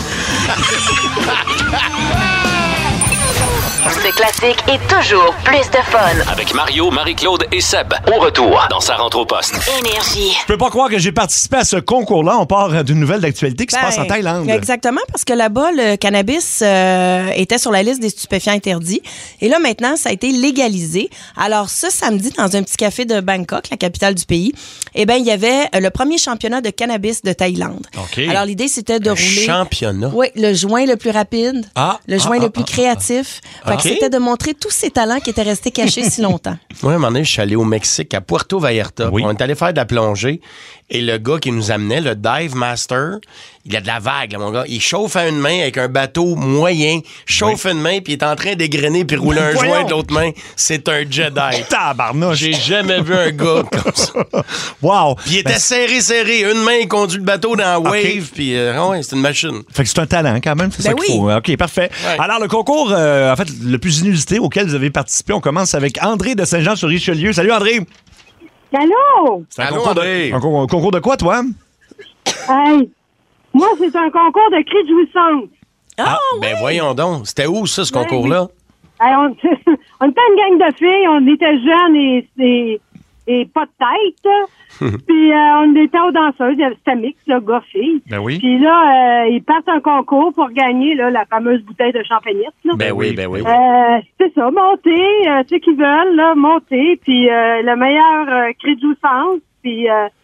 Plus de classiques et toujours plus de fun. Avec Mario, Marie-Claude et Seb. Au retour dans Sa rentre au poste. Énergie. Je peux pas croire que j'ai participé à ce concours-là. On part d'une nouvelle d'actualité qui se passe en Thaïlande. Exactement, parce que là-bas, le cannabis était sur la liste des stupéfiants interdits. Et là, maintenant, ça a été légalisé. Alors, ce samedi, dans un petit café de Bangkok, la capitale du pays, eh bien, il y avait le premier championnat de cannabis de Thaïlande. OK. Alors, l'idée, c'était de rouler... Championnat? Oui, le joint le plus rapide, le joint le plus créatif. Fait que c'était de montrer tous ces talents qui étaient restés cachés si longtemps. Moi, à un moment donné, je suis allé au Mexique, à Puerto Vallarta. Oui. On est allé faire de la plongée. Et le gars qui nous amenait, le dive master, il a de la vague, là, mon gars. Il chauffe à une main avec un bateau moyen, chauffe une main, puis il est en train d'égrener puis rouler un joint de l'autre main. C'est un Jedi. Tabarnouche. J'ai jamais vu un gars comme ça. Wow. Puis il était serré. Une main, il conduit le bateau dans la wave, puis ouais, c'est une machine. Fait que c'est un talent quand même, c'est ça qu'il faut. OK, parfait. Ouais. Alors, le concours, en fait, le plus inusité auquel vous avez participé, on commence avec André de Saint-Jean-sur-Richelieu. Salut, André. Allô? C'est un Allô, concours André. un concours de quoi, toi? Hey, moi, c'est un concours de cris de jouissance. Ben voyons donc. C'était où, ça, ce concours-là? Hey, on était une gang de filles, on était jeunes et pas de tête. Puis on était aux danseuses, c'était mix, là, gars-filles. Ben oui. Puis là, ils passent un concours pour gagner là, la fameuse bouteille de champagnette. Là. Ben oui. C'est ça, monter, ceux qui veulent, là, monter, puis le meilleur cri de jouissance, puis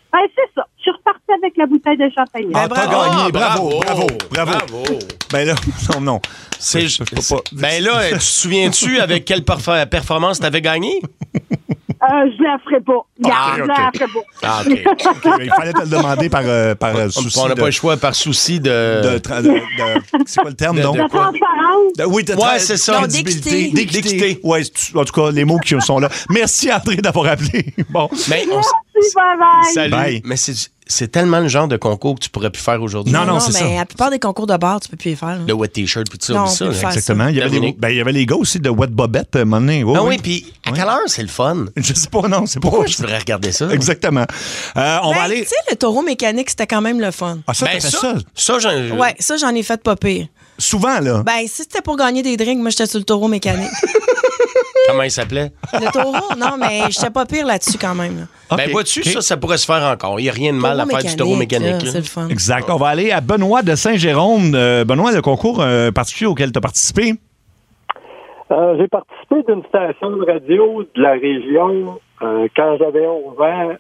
Ben, c'est ça. Je suis repartie avec la bouteille de champagne. Ah, t'as gagné. Bravo. Ben là, non. Ben là, tu te souviens-tu avec quelle performance t'avais gagné? Je la ferai pas. Je la ferai pas. Ah, OK. Il fallait te le demander par souci. On n'a pas le choix par souci de c'est quoi le terme, donc? De transparence. Oui, c'est ça. D'équité. Ouais, en tout cas, les mots qui sont là. Merci, André, d'avoir appelé. Bon. Mais bye-bye. Salut. Bye. Mais c'est tellement le genre de concours que tu pourrais plus faire aujourd'hui. Non, c'est ça. Mais la plupart des concours de bar, tu peux plus les faire. Le wet t-shirt, puis tout ça. Non, ça, on peut faire exactement. Il y avait les gars aussi de wet bobette, à un moment donné. Ah oui, puis à quelle heure c'est le fun? Je sais pas, non, c'est pas. Pourquoi je voudrais regarder ça? Exactement. On va aller. Tu sais, le taureau mécanique, c'était quand même le fun. Ah, ça, t'as fait ça? Ouais, ça, j'en ai fait pas pire. Souvent, là. Ben, si c'était pour gagner des drinks, moi, j'étais sur le taureau mécanique. Comment il s'appelait? Le taureau? Non, mais j'étais pas pire là-dessus quand même. Là. Okay, ben, vois-tu, ça pourrait se faire encore. Il n'y a rien de mal à faire du taureau mécanique. C'est le fun. Exact. On va aller à Benoît de Saint-Jérôme. Benoît, le concours particulier auquel tu as participé? J'ai participé d'une station de radio de la région quand j'avais 11 ans.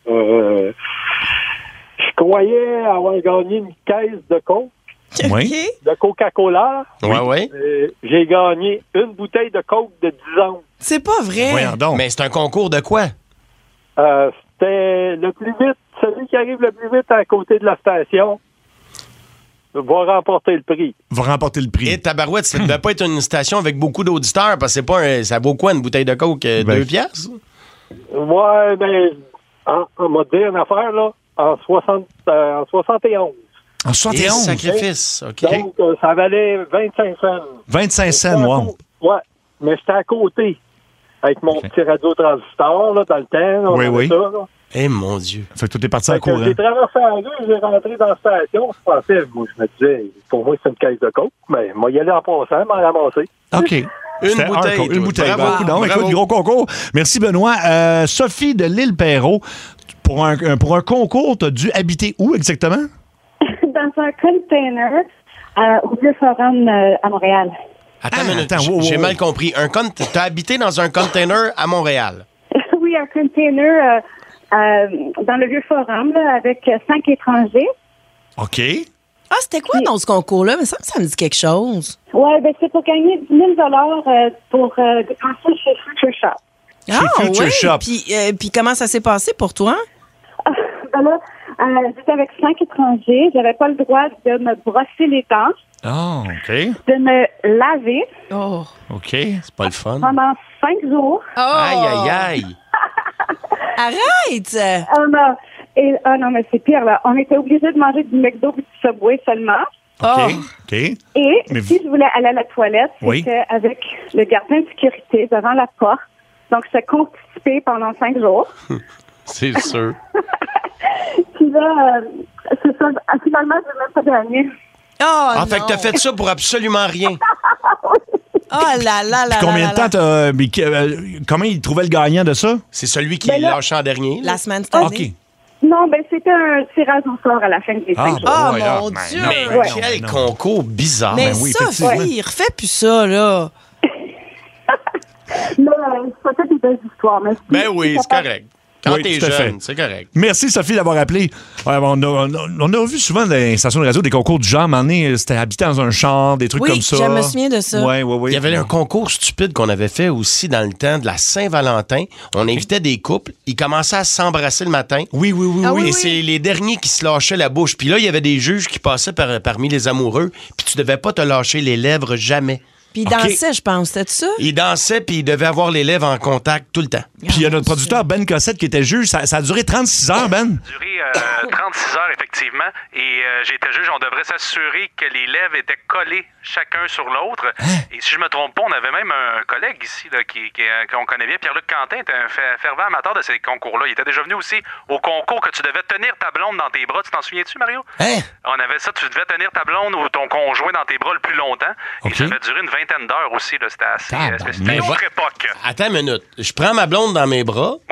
Je croyais avoir gagné une caisse de Coke. Oui. De Coca-Cola. Oui. J'ai gagné une bouteille de Coke de 10 ans. C'est pas vrai. Voyons donc. Mais c'est un concours de quoi? C'était le plus vite, celui qui arrive le plus vite à côté de la station va remporter le prix. Et tabarouette, ça ne devait pas être une station avec beaucoup d'auditeurs, parce que c'est pas ça vaut quoi une bouteille de Coke? 2 piastres? Ouais, ben, on m'a dit une affaire, là, en 71. En 71? Sacrifice, OK. Donc, ça valait 25 cents. 25 cents, wow. Ouais, mais j'étais à côté, avec mon petit radio-transistor, là, dans le temps. Là, oui. Ça, là. Eh, mon Dieu. Fait que tout est parti à courant. J'ai traversé la rue, j'ai rentré dans la station. Je pensais, moi, je me disais, pour moi, c'est une caisse de Coke. Mais moi, y aller en passant, m'en ramasser. OK. Une bouteille. Bravo. Non, écoute, gros concours. Merci, Benoît. Sophie de l'île Perrot, pour un concours, tu as dû habiter où exactement? Dans un container au Vieux-Forum à Montréal. Attends une minute, j'ai mal compris. T'as habité dans un container à Montréal? Oui, un container dans le Vieux-Forum avec 5 étrangers. OK. Ah, c'était quoi dans ce concours-là? Mais ça me dit quelque chose. Oui, ben c'est pour gagner 10 000 pour dépenser chez Future Shop. Future Shop. Puis comment ça s'est passé pour toi? Ben là, j'étais avec 5 étrangers. J'avais pas le droit de me brosser les dents. Oh, OK. De me laver. Oh. OK. C'est pas le fun. Pendant 5 jours. Oh. Aïe. Arrête! Non, mais c'est pire, là. On était obligés de manger du McDo et du Subway seulement. OK. Et si je voulais aller à la toilette, c'était avec le gardien de sécurité devant la porte. Donc, j'étais constipée pendant 5 jours. C'est sûr. Puis là, c'est ça. Finalement, je n'ai même pas gagné. Fait que t'as fait ça pour absolument rien. Oh là là là. Puis combien de temps comment il trouvait le gagnant de ça? C'est celui qui est lâché en dernier. La semaine dernière. OK. Non, c'était un tirage au sort à la fin des 5 jours. Mon Dieu! Mais quel concours bizarre. Mais Sophie, il refait plus ça, là. Non, c'est peut-être des belles histoires. Mais oui, c'est correct. Quand t'es jeune, c'est correct. Merci, Sophie, d'avoir appelé. Ouais, on a vu souvent dans les stations de radio des concours du genre. À un moment donné, c'était habité dans un champ, des trucs comme ça. Oui, je me souviens de ça. Oui. Il y avait un concours stupide qu'on avait fait aussi dans le temps de la Saint-Valentin. On invitait des couples. Ils commençaient à s'embrasser le matin. Oui. Et c'est les derniers qui se lâchaient la bouche. Puis là, il y avait des juges qui passaient parmi les amoureux. Puis tu devais pas te lâcher les lèvres jamais. Puis il dansait, je pense, c'était ça? Il dansait, puis il devait avoir les lèvres en contact tout le temps. Puis il y a notre producteur Ben Cossette qui était juge. Ça a duré 36 heures, Ben. Ça a duré 36 heures, effectivement. Et j'étais juge, on devrait s'assurer que les lèvres étaient collées chacun sur l'autre. Et si je me trompe pas, on avait même un collègue ici là, qu'on connaît bien, Pierre-Luc Quentin, était un fervent amateur de ces concours-là. Il était déjà venu aussi au concours que tu devais tenir ta blonde dans tes bras. Tu t'en souviens-tu, Mario? On avait ça, tu devais tenir ta blonde ou ton conjoint dans tes bras le plus longtemps. Et ça avait duré une vingtaine d'heures aussi. C'était une autre époque. Attends une minute. Je prends ma blonde dans mes bras. Oui.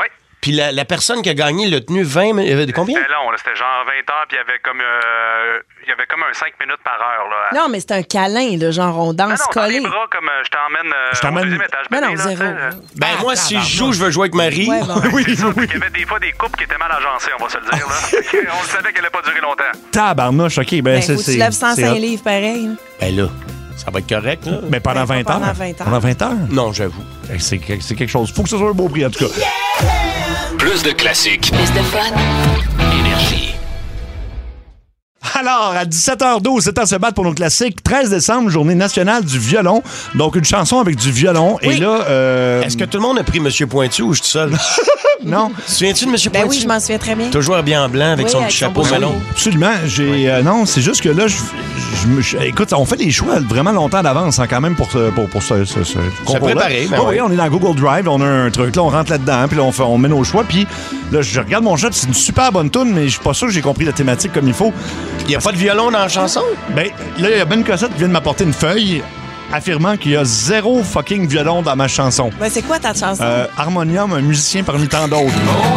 Puis la personne qui a gagné l'a tenu 20 minutes. Combien? C'était long, là. C'était genre 20 heures, puis il y avait comme un 5 minutes par heure. Là. Non, mais c'est un câlin, là, genre on danse collé. Dans les bras, comme je t'emmène au deuxième étage. Mais non, zéro. Ben moi, si je joue, je veux jouer avec Marie. Ouais, bon. Oui. Il y avait des fois des couples qui étaient mal agencés, on va se le dire. Là. On le savait qu'elle allait pas durer longtemps. Tabarnouche, OK. Ben, Faut que tu lèves 105 livres pareil. Ben là, ça va être correct. Là. Mais pendant 20 heures. Pendant 20 heures? Non, j'avoue. C'est quelque chose. Faut que ce soit un beau prix, en tout cas. Plus de classiques. Plus de fun. Énergie. Alors, à 17h12, c'est à se battre pour nos classiques. 13 décembre, journée nationale du violon. Donc, une chanson avec du violon. Oui. Et là... Est-ce que tout le monde a pris Monsieur Pointu ou je suis seul? Non. Tu te souviens-tu de Monsieur Pointu? Ben oui, je m'en souviens très bien. Toujours habillé en blanc avec son petit chapeau melon. Absolument. Non, c'est juste que là, écoute, on fait des choix vraiment longtemps d'avance quand même pour ce concours-là. préparé, ben oui, on est dans Google Drive, on a un truc, là, on rentre là-dedans, puis là, on met nos choix, puis là, je regarde mon chat, c'est une super bonne toune, mais je suis pas sûr que j'ai compris la thématique comme il faut. Il n'y a pas de violon dans la chanson? Ben, là, il y a Ben Cossette qui vient de m'apporter une feuille affirmant qu'il y a 0 fucking violon dans ma chanson. Ben, c'est quoi ta chanson? Harmonium, un musicien parmi tant d'autres.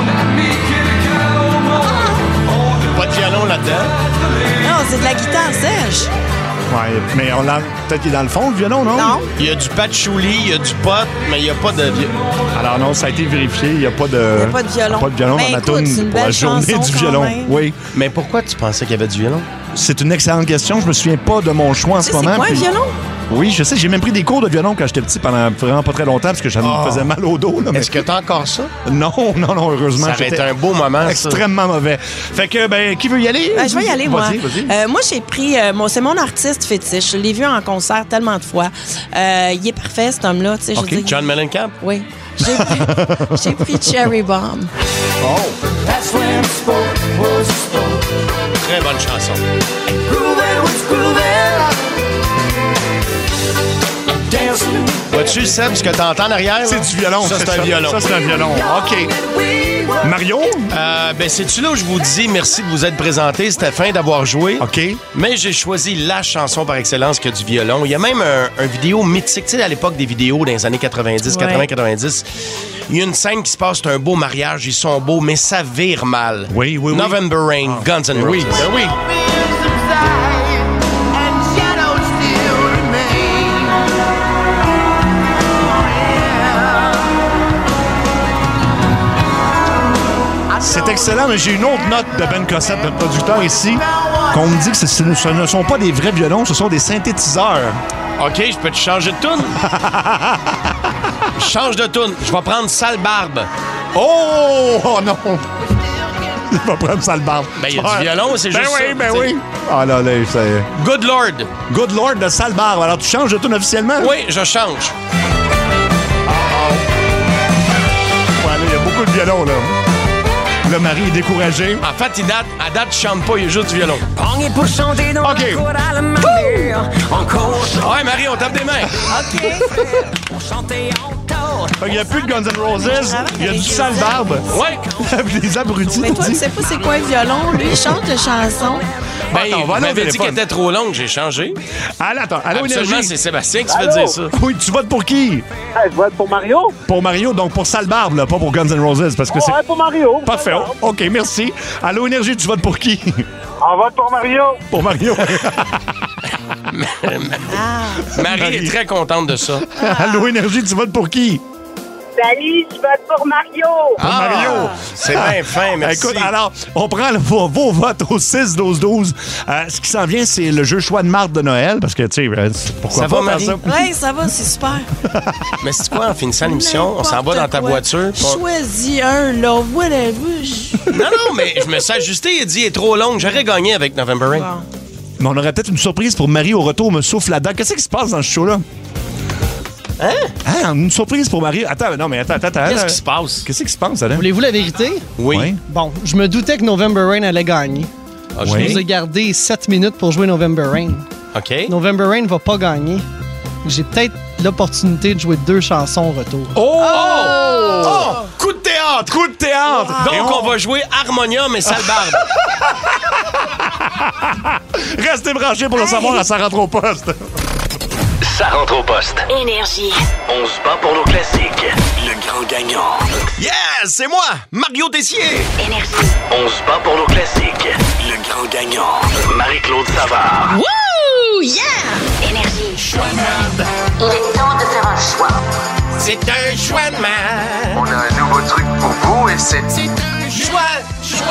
Pas de violon là-dedans? Non, c'est de la guitare sèche. Ouais, mais on l'a peut-être qu'il est dans le fond, le violon, non? Non. Il y a du patchouli, il y a du pot, mais il n'y a pas de violon. Alors non, ça a été vérifié, il n'y a pas de violon. Pas de violon dans la toune pour la journée du violon. Oui. Mais pourquoi tu pensais qu'il y avait du violon? C'est une excellente question. Je me souviens pas de mon choix en ce moment. C'est quoi un violon? Oui, je sais. J'ai même pris des cours de violon quand j'étais petit pendant vraiment pas très longtemps parce que ça me faisait mal au dos. Là, mais... Est-ce que t'as encore ça? Non, heureusement. Ça aurait été un beau moment, extrêmement mauvais. Fait que, ben, qui veut y aller? Je vais y aller, moi. Vas-y. Moi, j'ai pris... c'est mon artiste fétiche. Je l'ai vu en concert tellement de fois. Il est parfait, cet homme-là. Tu sais, je veux dire, John Mellencamp? Oui. J'ai pris Cherry Bomb. Oh! Très bonne chanson. Vois-tu, Seb, ce que t'entends en arrière? C'est du violon. Ça, c'est un violon. Ça, c'est un violon. OK. Mario? C'est-tu là où je vous dis merci de vous être présenté? C'était fin d'avoir joué. OK. Mais j'ai choisi la chanson par excellence que du violon. Il y a même un vidéo mythique. Tu sais, à l'époque des vidéos, dans les années 90, 80-90, il y a une scène qui se passe, c'est un beau mariage, ils sont beaux, mais ça vire mal. Oui. November Rain, Guns N' Roses. Oui. C'est excellent, mais j'ai une autre note de Ben Cossette, notre producteur ici, qu'on me dit que ce ne sont pas des vrais violons, ce sont des synthétiseurs. OK, je peux te changer de toune? Je change de toune. Je vais prendre Sale Barbe. Oh non! Je vais prendre Sale Barbe. Ben, il y a du violon, c'est juste ça. Ben oui. Ah là, c'est... Good Lord. Good Lord de Sale Barbe. Alors, tu changes de toune officiellement? Oui, je change. Ouais, là, il y a beaucoup de violon, là. Le mari est découragé. En fait, à date, je chante pas, il y a juste du violon. OK. Ouais, Marie, on tape des mains. OK. Il n'y a plus de Guns N' Roses, il y a du Sale Barbe. Ouais. Des abrutis. Mais toi, tu sais pas c'est quoi un violon. Lui, il chante la chanson. Ben, il m'avait dit qu'elle était trop longue, j'ai changé. Allô, Absolument, Énergie. c'est Sébastien qui se fait dire ça. Oui, tu votes pour qui? Je vote pour Mario. Pour Mario, donc pour Sale Barbe, là, pas pour Guns N' Roses, parce que c'est... Ouais, pour Mario. Parfait, OK, merci. Allô, Énergie, tu votes pour qui? On vote pour Mario. Pour Mario. Marie est très contente de ça. Allô, Énergie, tu votes pour qui? Salut, je vote pour Mario. Pour Mario. C'est bien fin, merci. Écoute, alors, on prend vos votes au 6-12-12. Ce qui s'en vient, c'est le jeu choix de marde de Noël, parce que, tu sais, pourquoi Ça pas va, faire ça? Oui, ça va, c'est super. Mais c'est quoi, en finissant l'émission, on s'en va dans ta voiture. Choisis un, là, whatever. Non, mais je me suis ajusté, il a dit, il est trop long. J'aurais gagné avec November Rain. Bon. Mais on aurait peut-être une surprise pour Marie au retour, me souffle là-dedans. Qu'est-ce qui se passe dans ce show-là? Hein? Une surprise pour Marie. Attends. Qu'est-ce qui se passe? Qu'est-ce qui se passe, Alain? Voulez-vous la vérité? Oui. Bon, je me doutais que November Rain allait gagner. Je vous ai gardé 7 minutes pour jouer November Rain. OK. November Rain va pas gagner. J'ai peut-être l'opportunité de jouer 2 chansons au retour. Oh! Coup de théâtre! Coup de théâtre! Donc, on va jouer Harmonium et Sale Barbe. Restez branchés pour le savoir à Ça rentre au poste. Ça rentre au poste. Énergie. On se bat pour nos classiques. Le grand gagnant. Yes, c'est moi, Mario Tessier. Énergie. On se bat pour nos classiques. Le grand gagnant. Marie-Claude Savard. Wouh! Yeah! Énergie. Choix de merde. Il est temps de faire un choix. C'est un choix de merde. On a un nouveau truc pour vous et c'est... C'est un choix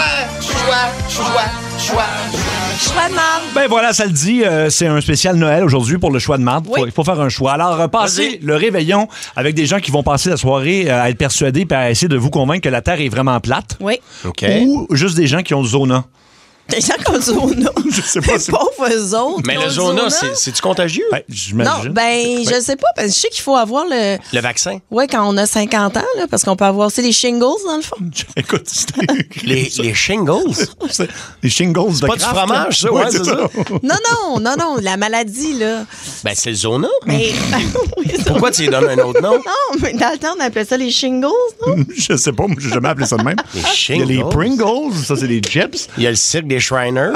Choix de marde. Ben voilà, ça le dit. C'est un spécial Noël aujourd'hui pour le choix de marde. Oui. Il faut faire un choix. Alors, passez le réveillon avec des gens qui vont passer la soirée à être persuadés et à essayer de vous convaincre que la Terre est vraiment plate. Oui. OK. Ou juste des gens qui ont le zona. Des gens qui ont le zona. Je sais pas. C'est pauvres eux autres. Mais qui ont le zona, c'est-tu contagieux? Ben, j'imagine. Non, je sais pas, parce que je sais qu'il faut avoir le vaccin? Oui, quand on a 50 ans, là, parce qu'on peut avoir aussi les shingles, dans le fond. Écoute, les shingles? Les shingles de pas du fromage, ça? Ouais, c'est ça. Non, la maladie, là. Ben, c'est le zona. Mais... Pourquoi tu lui donnes un autre nom? Non, mais dans le temps, on appelait ça les shingles, non? Je sais pas, moi, j'ai jamais appelé ça de même. Les Il y a shingles? les Pringles, ça, c'est des chips. Il y a le cirque des Shriners.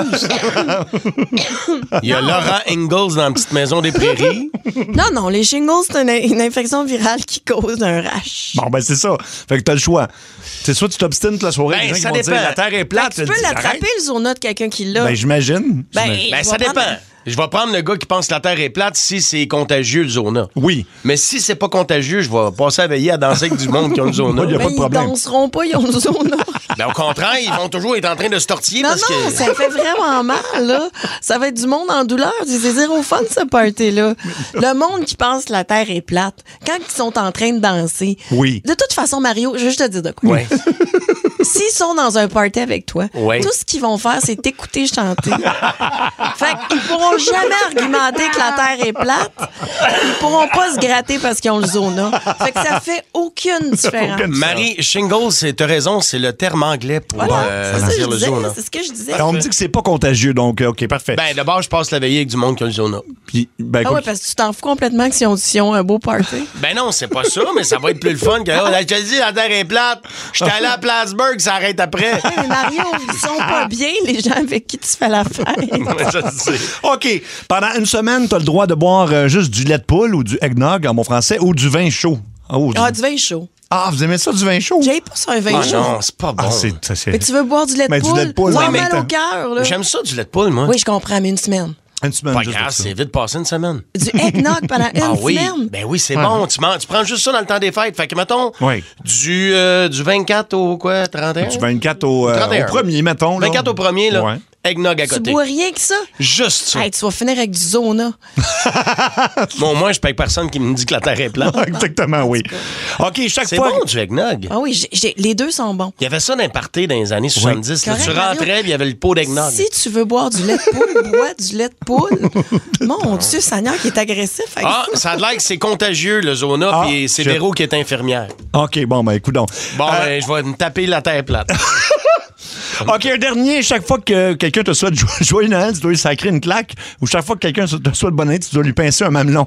Il y a Laurent Ingalls dans la petite maison des prairies. Non, les shingles, c'est une infection virale qui cause un rash. Bon, ben, c'est ça. Fait que t'as le choix. C'est soit tu t'obstines toute la soirée, Ben, les gens ça qui vont dépend. dire la Terre est plate. Tu peux l'attraper, le zona de quelqu'un qui l'a. Ben, j'imagine. Ben, ça dépend. Je vais prendre le gars qui pense que la Terre est plate si c'est contagieux, le zona. Oui. Mais si c'est pas contagieux, je vais passer à veiller à danser avec du monde qui ont le zona. Il n'y a pas de problème. Ils danseront pas, ils ont le zona. Ben, au contraire, ils vont toujours être en train de se tortiller parce que... ça fait vraiment mal, là. Ça va être du monde en douleur. C'est zéro fun, ce party-là. Le monde qui pense que la Terre est plate, quand ils sont en train de danser... Oui. De toute façon, Mario, je vais juste te dire de quoi. Oui. S'ils sont dans un party avec toi, Oui. tout ce qu'ils vont faire, c'est t'écouter chanter. Fait qu'ils pourront jamais argumenter que la Terre est plate. Ils pourront pas se gratter parce qu'ils ont le zona. Fait que ça fait aucune différence. Marie, shingles, t'as raison, c'est le terme anglais pour dire le zona. C'est ce que je disais. On me dit que c'est pas contagieux, donc OK, parfait. Ben, d'abord, je passe la veillée avec du monde qui a le zona. Puis, ben, Ah ouais, parce que tu t'en fous complètement que s'ils ont un beau party. Ben non, c'est pas ça, mais ça va être plus le fun que... Je te dis, la Terre est plate. J'étais allé à Plattsburgh, ça arrête après. Hey, mais Mario, ils sont pas bien, les gens avec qui tu fais la fête. OK. Pendant une semaine, tu as le droit de boire juste du lait de poule ou du eggnog en bon français ou du vin chaud. Du vin chaud. Ah, vous aimez ça, du vin chaud? J'ai pas ça, un vin chaud. Non, c'est pas bon. Mais tu veux boire du lait de poule? Du lait de poule, ouais, en même mal temps. au cœur, là. J'aime ça, du lait de poule, moi. Oui, je comprends, mais une semaine. Une semaine. Pas grave, c'est vite passé une semaine. Du eggnog pendant une semaine? Ben oui, c'est bon. Tu prends juste ça dans le temps des fêtes. Fait que, mettons, du 24 au quoi, 31? Du 24 au 31. premier, mettons. Là. 24 au premier, là. Ouais. Eggnog à côté. Tu bois rien que ça? Juste ça. Hey, tu vas finir avec du zona. Bon, moi, je paye personne qui me dit que la Terre est plate. Exactement, oui. OK, chaque c'est fois... bon, du eggnog. Ah oui, les deux sont bons. Il y avait ça dans les parties dans les années 70. Là, Correct, tu rentrais, puis il y avait le pot d'eggnog. Si tu veux boire du lait de poule, bois du lait de poule. Mon Dieu, Seigneur, qui est agressif. Ah, ça a l'air que c'est contagieux, le zona, puis c'est Véro qui est infirmière. OK, bon, ben écoute donc. Bon, ben, je vais me taper la Terre plate. OK, un dernier. Chaque fois que quelqu'un te souhaite joyeux Noël, tu dois lui sacrer une claque. Ou chaque fois que quelqu'un te souhaite bonne année, tu dois lui pincer un mamelon.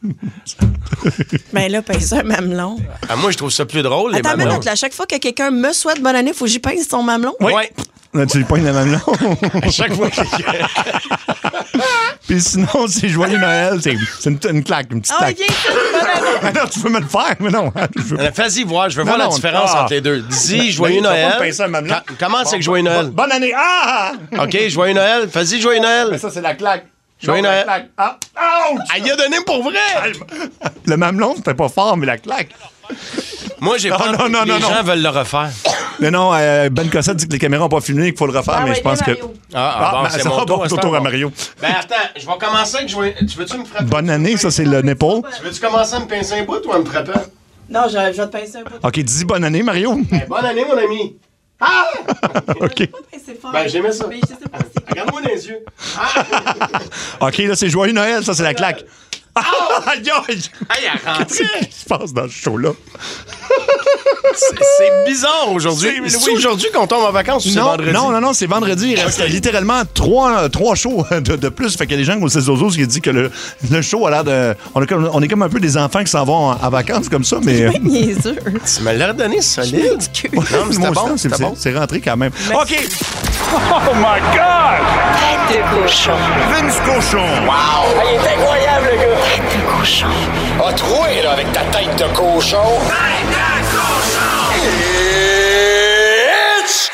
Ben là, pincer un mamelon. Ah, moi, je trouve ça plus drôle, les Attends une mamelons. minute, là, chaque fois que quelqu'un me souhaite bonne année, il faut que j'y pince son mamelon? Oui. Là, tu lui pognes le mamelon. À chaque fois que... Puis sinon, c'est joyeux Noël. C'est une claque, une petite claque. Ah non, tu veux me le faire, mais non. Vas-y, voir, je veux voir la différence entre les deux. Dis joyeux Noël. Comment c'est que joyeux Noël? Bonne année. Ah! OK, joyeux Noël. Vas-y, joyeux Noël. Mais ça, c'est la claque. Joyeux Noël. Ah! Ouch! Elle y a donné pour vrai. Le mamelon, c'était pas fort, mais la claque. Moi, j'ai peur que les gens veulent le refaire. Mais non, Ben Cossette dit que les caméras n'ont pas filmé et qu'il faut le refaire, mais je pense que... Bon, c'est ça mon va tour. ton tour à Mario. Ben attends, je vais commencer avec jouer. Tu veux-tu me frapper? Bonne année, ça, c'est le nipple. Tu veux-tu commencer à me pincer un bout ou à me frapper? Non, je vais te pincer un peu. OK, dis bonne année, Mario. Bonne année, mon ami. Ah! OK. Ben, j'aimais ça. Regarde-moi dans les yeux. OK, là, c'est joyeux Noël, ça, c'est la claque. Aïe, aïe! Hey, elle rentre. Qu'est-ce qui se passe dans ce show-là? C'est bizarre aujourd'hui. C'est aujourd'hui qu'on tombe en vacances ou c'est vendredi? Non, c'est vendredi. Il reste littéralement trois shows de plus. Fait qu'il y a des gens au 16 qui disent que le show a l'air de... On est comme un peu des enfants qui s'en vont en vacances comme ça, mais... C'est niaiseux. Tu me l'as redonné solide. Non, mais c'était bon. C'est rentré quand même. OK! Oh my God! Tête de cochon. Vince Cochon. Wow! Il est incroyable, le gars! Tête de cochon. cochon. A troué, là, avec ta tête de cochon. Tête de cochon! It's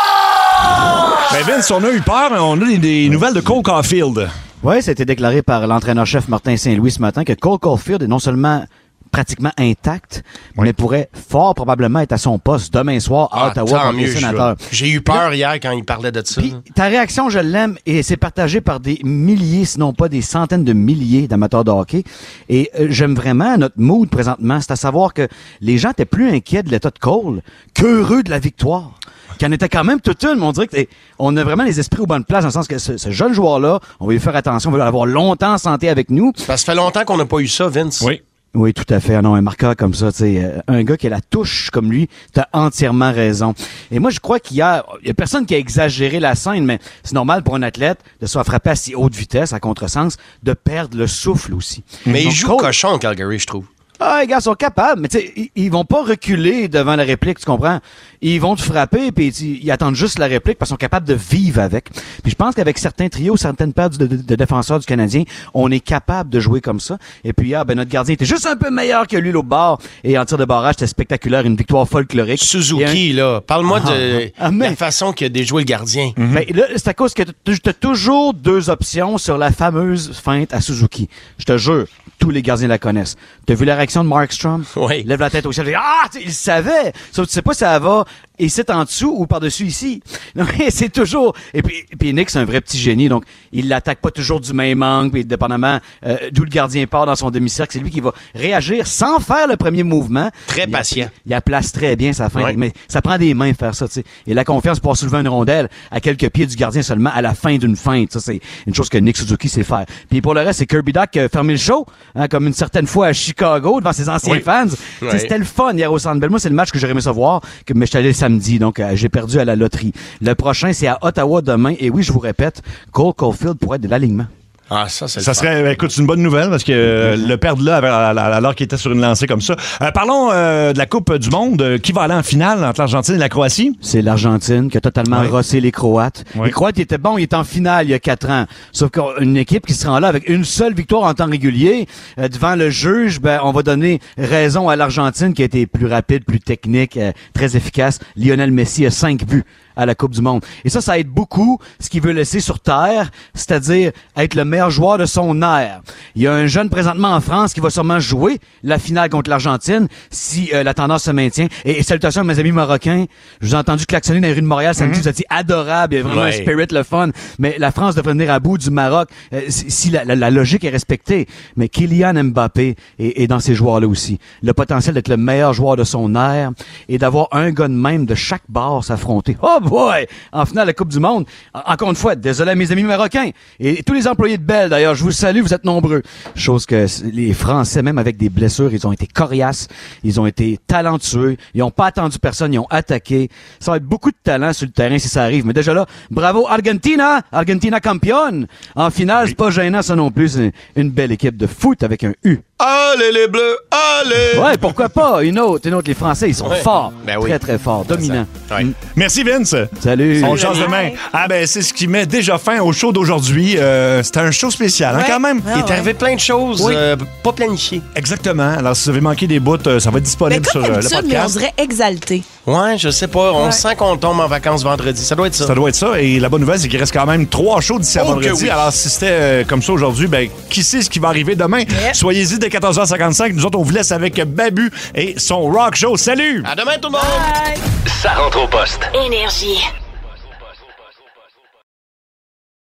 time! Ben Vince, on a eu peur. On a des nouvelles de Cole Caulfield. Oui, ça a été déclaré par l'entraîneur-chef Martin Saint-Louis ce matin que Cole Caulfield est non seulement pratiquement intact, mais pourrait fort probablement être à son poste demain soir à Ottawa contre les Sénateurs. J'ai eu peur hier quand il parlait de ça. Puis, ta réaction, je l'aime, et c'est partagé par des milliers, sinon pas des centaines de milliers d'amateurs de hockey. Et j'aime vraiment notre mood présentement, c'est à savoir que les gens étaient plus inquiets de l'état de Cole qu'heureux de la victoire. Qu'il en était quand même toute une, mais on dirait qu'on a vraiment les esprits aux bonnes places, dans le sens que ce jeune joueur-là, on va lui faire attention, on va l'avoir longtemps en santé avec nous. Ça fait longtemps qu'on n'a pas eu ça, Vince. Oui. Oui, tout à fait. Non, un marqueur comme ça, tu sais, un gars qui a la touche comme lui, t'as entièrement raison. Et moi, je crois qu'il y a personne qui a exagéré la scène, mais c'est normal pour un athlète de se faire frapper à si haute vitesse, à contresens, de perdre le souffle aussi. Mais donc, il joue cochon, Calgary, je trouve. Ah, les gars sont capables, mais tu sais, ils vont pas reculer devant la réplique, tu comprends? Ils vont te frapper, puis ils attendent juste la réplique parce qu'ils sont capables de vivre avec. Puis je pense qu'avec certains trios, certaines paires de défenseurs du Canadien, on est capable de jouer comme ça. Et puis hier, notre gardien était juste un peu meilleur que lui l'autre bord. Et en tir de barrage, c'était spectaculaire, une victoire folklorique. Suzuki, là, parle-moi de la façon qu'il a déjoué le gardien. Ben, là, c'est à cause que t'as toujours deux options sur la fameuse feinte à Suzuki. Je te jure, tous les gardiens la connaissent. T'as vu la réaction de Markstrom? Oui. Lève la tête au ciel. Ah! Il savait! Sauf que tu sais pas si ça va ici en dessous ou par-dessus ici. Non, mais c'est toujours... Et puis Nick, c'est un vrai petit génie, donc il l'attaque pas toujours du même angle, puis dépendamment d'où le gardien part dans son demi-cercle, c'est lui qui va réagir sans faire le premier mouvement. Très patient. Il place très bien sa feinte, mais ça prend des mains faire ça, tu sais. Et la confiance pour soulever une rondelle à quelques pieds du gardien seulement à la fin d'une feinte. Ça, c'est une chose que Nick Suzuki sait faire. Puis pour le reste, c'est Kirby Dach qui a fermé le show, hein, comme une certaine fois à Chicago, devant ses anciens fans. C'était le fun hier au Centre Bell. Moi, c'est le match que j'aurais aimé savoir, mais je suis allé samedi, donc j'ai perdu à la loterie. Le prochain, c'est à Ottawa demain. Et oui, je vous répète, Cole Caulfield pourrait être de l'alignement. Ah, ça serait, écoute, c'est une bonne nouvelle parce que le perdre là alors qu'il était sur une lancée comme ça. Parlons de la Coupe du Monde. Qui va aller en finale entre l'Argentine et la Croatie? C'est l'Argentine qui a totalement rossé les Croates. Les Croates étaient bons, ils étaient en finale il y a 4 ans. Sauf qu'une équipe qui se rend là avec une seule victoire en temps régulier, devant le juge, on va donner raison à l'Argentine qui a été plus rapide, plus technique, très efficace. Lionel Messi a 5 buts à la Coupe du Monde. Et ça aide beaucoup ce qu'il veut laisser sur terre, c'est-à-dire être le meilleur joueur de son ère. Il y a un jeune présentement en France qui va sûrement jouer la finale contre l'Argentine si la tendance se maintient. Et salutations à mes amis marocains. Je vous ai entendu klaxonner dans les rues de Montréal samedi. Vous étiez adorables. Il y a vraiment un spirit, le fun. Mais la France devrait venir à bout du Maroc si la logique est respectée. Mais Kylian Mbappé est dans ces joueurs-là aussi. Le potentiel d'être le meilleur joueur de son ère et d'avoir un gars de même de chaque barre s'affronter. Oh boy! En finale de la Coupe du Monde. Encore une fois, désolé à mes amis marocains. Et tous les employés de Bell, d'ailleurs, je vous salue, vous êtes nombreux. Chose que les Français, même avec des blessures, ils ont été coriaces, ils ont été talentueux, ils n'ont pas attendu personne, ils ont attaqué. Ça va être beaucoup de talent sur le terrain si ça arrive. Mais déjà là, bravo Argentina! Argentina campione! En finale, c'est pas gênant ça non plus. C'est une belle équipe de foot avec un U. Allez les Bleus, allez! Ouais, pourquoi pas? Une autre. Les Français, ils sont forts. Ben oui. Très, très forts. Dominants. Merci Vince. Salut. On change demain. Ah ben, c'est ce qui met déjà fin au show d'aujourd'hui. C'était un show spécial, hein, quand même. Il est arrivé plein de choses pas planifiées. Exactement. Alors, si vous avez manqué des bouts, ça va être disponible sur le podcast. Mais on dirait exalté. Ouais, je sais pas. On sent qu'on tombe en vacances vendredi. Ça doit être ça. Ça doit être ça. Et la bonne nouvelle, c'est qu'il reste quand même 3 shows d'ici à vendredi. Oui. Alors, si c'était comme ça aujourd'hui, ben, qui sait ce qui va arriver demain? Yep. Soyez-y dès 14h55. Nous autres, on vous laisse avec Babu et son rock show. Salut! À demain, tout le monde! Bye. Ça rentre au poste. Énergie.